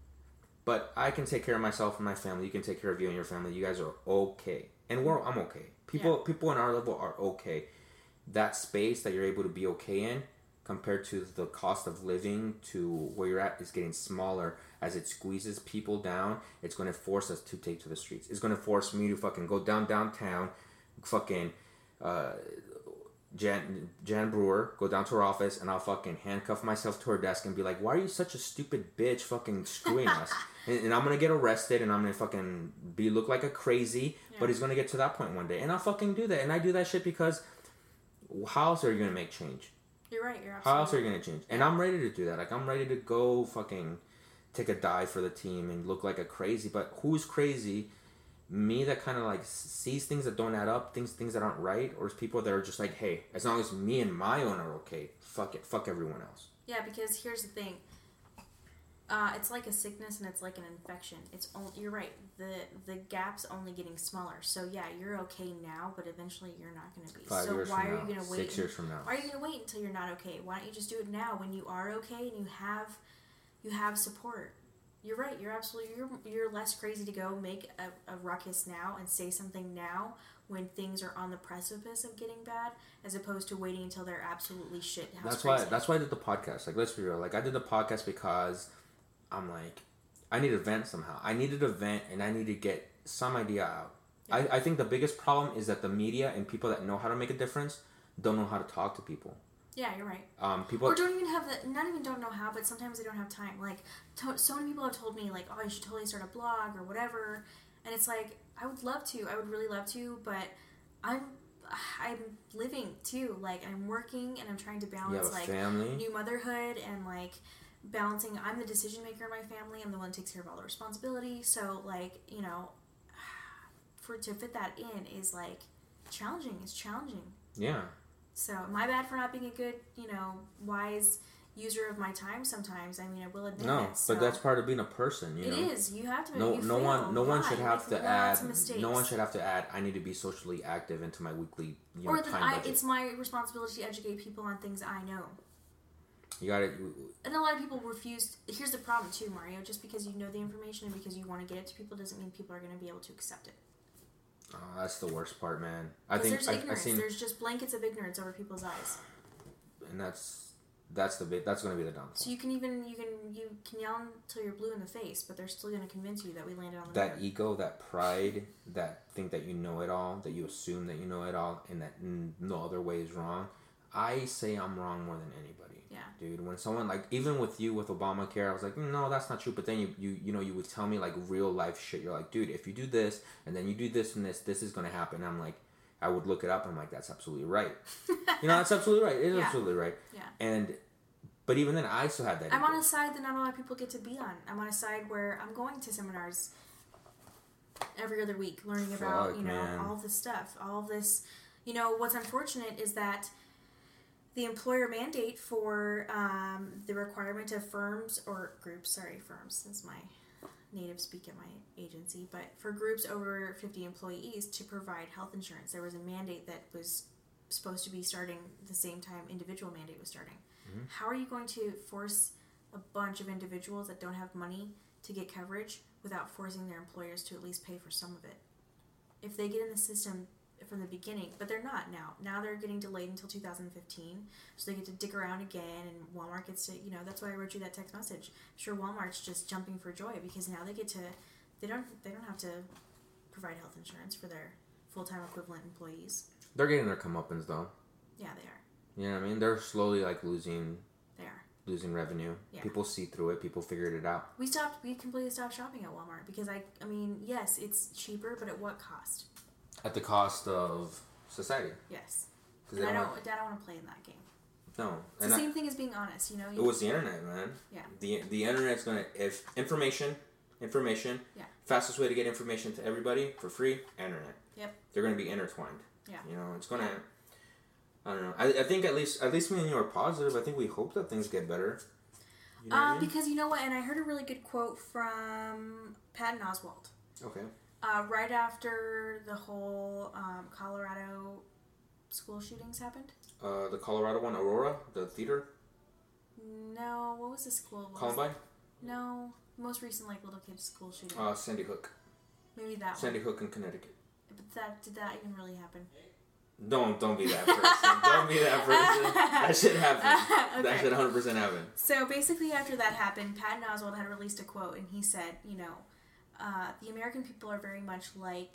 but I can take care of myself and my family. You can take care of you and your family. You guys are okay. And I'm okay. People in our level are okay. That space that you're able to be okay in compared to the cost of living to where you're at is getting smaller as it squeezes people down. It's going to force us to take to the streets. It's going to force me to fucking go downtown, fucking, Jan Brewer, go down to her office, and I'll fucking handcuff myself to her desk and be like, why are you such a stupid bitch fucking screwing us? And I'm gonna get arrested, and I'm gonna fucking look like a crazy, but it's gonna get to that point one day. And I'll fucking do that. And I do that shit because how else are you gonna make change? You're right, you're absolutely How else are you gonna change? And I'm ready to do that. Like, I'm ready to go fucking take a dive for the team and look like a crazy, but who's crazy? Me that kind of like sees things that don't add up, things that aren't right, or is people that are just like, hey, as long as me and my own are okay, fuck it, fuck everyone else. Yeah, because here's the thing. It's like a sickness and it's like an infection. You're right. The gap's only getting smaller. So yeah, you're okay now, but eventually you're not going to be. 5 years why from are now, you going to wait? 6 years from now. Why are you going to wait until you're not okay? Why don't you just do it now when you are okay and you have support? You're right. You're less crazy to go make a ruckus now and say something now when things are on the precipice of getting bad, as opposed to waiting until they're absolutely shit. That's why I did the podcast. Like, let's be real. Like, I did the podcast because I'm like, I need to vent somehow. I needed to vent, and I need to get some idea out. Yeah. I think the biggest problem is that the media and people that know how to make a difference don't know how to talk to people. Yeah, you're right. People or don't even have not even don't know how, but sometimes they don't have time. Like, so many people have told me, like, oh, you should totally start a blog or whatever. And it's like, I would love to. I would really love to, but I'm living too. Like, I'm working and I'm trying to balance like family. New motherhood and like balancing. I'm the decision maker in my family. I'm the one who takes care of all the responsibility. So like, you know, to fit that in is like challenging. It's challenging. Yeah. So am I bad for not being a good, you know, wise user of my time sometimes? I mean, I will admit it. So. But that's part of being a person, you know. It is. You have to. No one should have to add. Mistakes. No one should have to add. I need to be socially active into my weekly, time budget. It's my responsibility to educate people on things I know. You got it. And a lot of people refuse. Here's the problem too, Mario. Just because you know the information and because you want to get it to people doesn't mean people are going to be able to accept it. Oh, that's the worst part, man. There's ignorance. There's just blankets of ignorance over people's eyes. And that's going to be the downfall. So you can yell until you're blue in the face, but they're still going to convince you that we landed on the that moon. Ego, that pride, that think that you know it all, that you assume that you know it all, and that no other way is wrong. I say I'm wrong more than anybody. Yeah. Dude, when someone, like, even with you with Obamacare, I was like, no, that's not true. But then you would tell me like real life shit. You're like, dude, if you do this and then you do this and this is gonna happen. And I'm like, I would look it up. And I'm like, that's absolutely right. That's absolutely right. It is absolutely right. Yeah. But even then, I still had that. I'm on a side that not a lot of people get to be on. I'm on a side where I'm going to seminars every other week, learning about all this stuff, all this. You know, what's unfortunate is that the employer mandate for the requirement of firms or groups, firms is my native speak at my agency, but for groups over 50 employees to provide health insurance. There was a mandate that was supposed to be starting the same time individual mandate was starting. Mm-hmm. How are you going to force a bunch of individuals that don't have money to get coverage without forcing their employers to at least pay for some of it? If they get in the system from the beginning, but they're not now. Now they're getting delayed until 2015, so they get to dick around again, and Walmart gets to, that's why I wrote you that text message. I'm sure Walmart's just jumping for joy because now they get to, they don't have to provide health insurance for their full-time equivalent employees. They're getting their comeuppance though. Yeah, they are. You know what I mean? They're slowly like losing. They are. Losing revenue. Yeah. People see through it. People figured it out. We completely stopped shopping at Walmart because I mean, yes, it's cheaper, but at what cost? At the cost of society. Yes. And I don't want to play in that game. No. It's the same thing as being honest, It was the internet, man. Yeah. The internet's gonna, if information, yeah. Fastest way to get information to everybody for free, internet. Yep. They're gonna be intertwined. Yeah. It's gonna, I don't know. I think at least me and you are positive. I think we hope that things get better. You know what I mean? Because you know what, and I heard a really good quote from Patton Oswalt. Okay. Right after the whole Colorado school shootings happened. The Colorado one, Aurora, the theater? No, what was the school? Columbine? No, most recent little kid school shooting. Sandy Hook. Maybe that Sandy one. Hook in Connecticut. But did that even really happen? Don't be that person. Don't be that person. That should happen. Okay. That should 100% happen. So basically after that happened, Patton Oswalt had released a quote and he said, the American people are very much like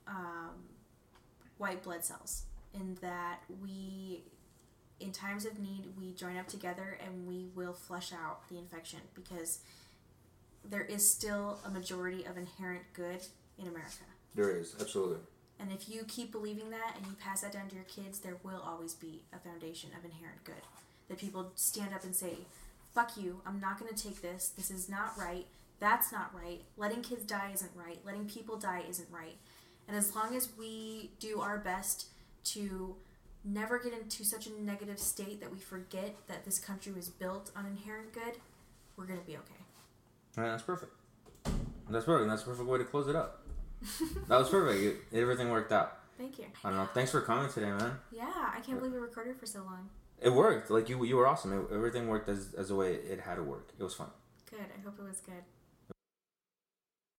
white blood cells in that we, in times of need, we join up together and we will flush out the infection because there is still a majority of inherent good in America. There is, absolutely. And if you keep believing that and you pass that down to your kids, there will always be a foundation of inherent good. That people stand up and say, fuck you, I'm not going to take this, this is not right, that's not right, letting kids die isn't right, letting people die isn't right. And as long as we do our best to never get into such a negative state that we forget that this country was built on inherent good, we're going to be okay. All right, that's perfect. That's perfect. That's a perfect way to close it up. That was perfect. Everything worked out. Thank you. I don't know. Thanks for coming today, man. Yeah, I can't believe we recorded for so long. It worked. You were awesome. Everything worked as the way it had to work. It was fun. Good. I hope it was good.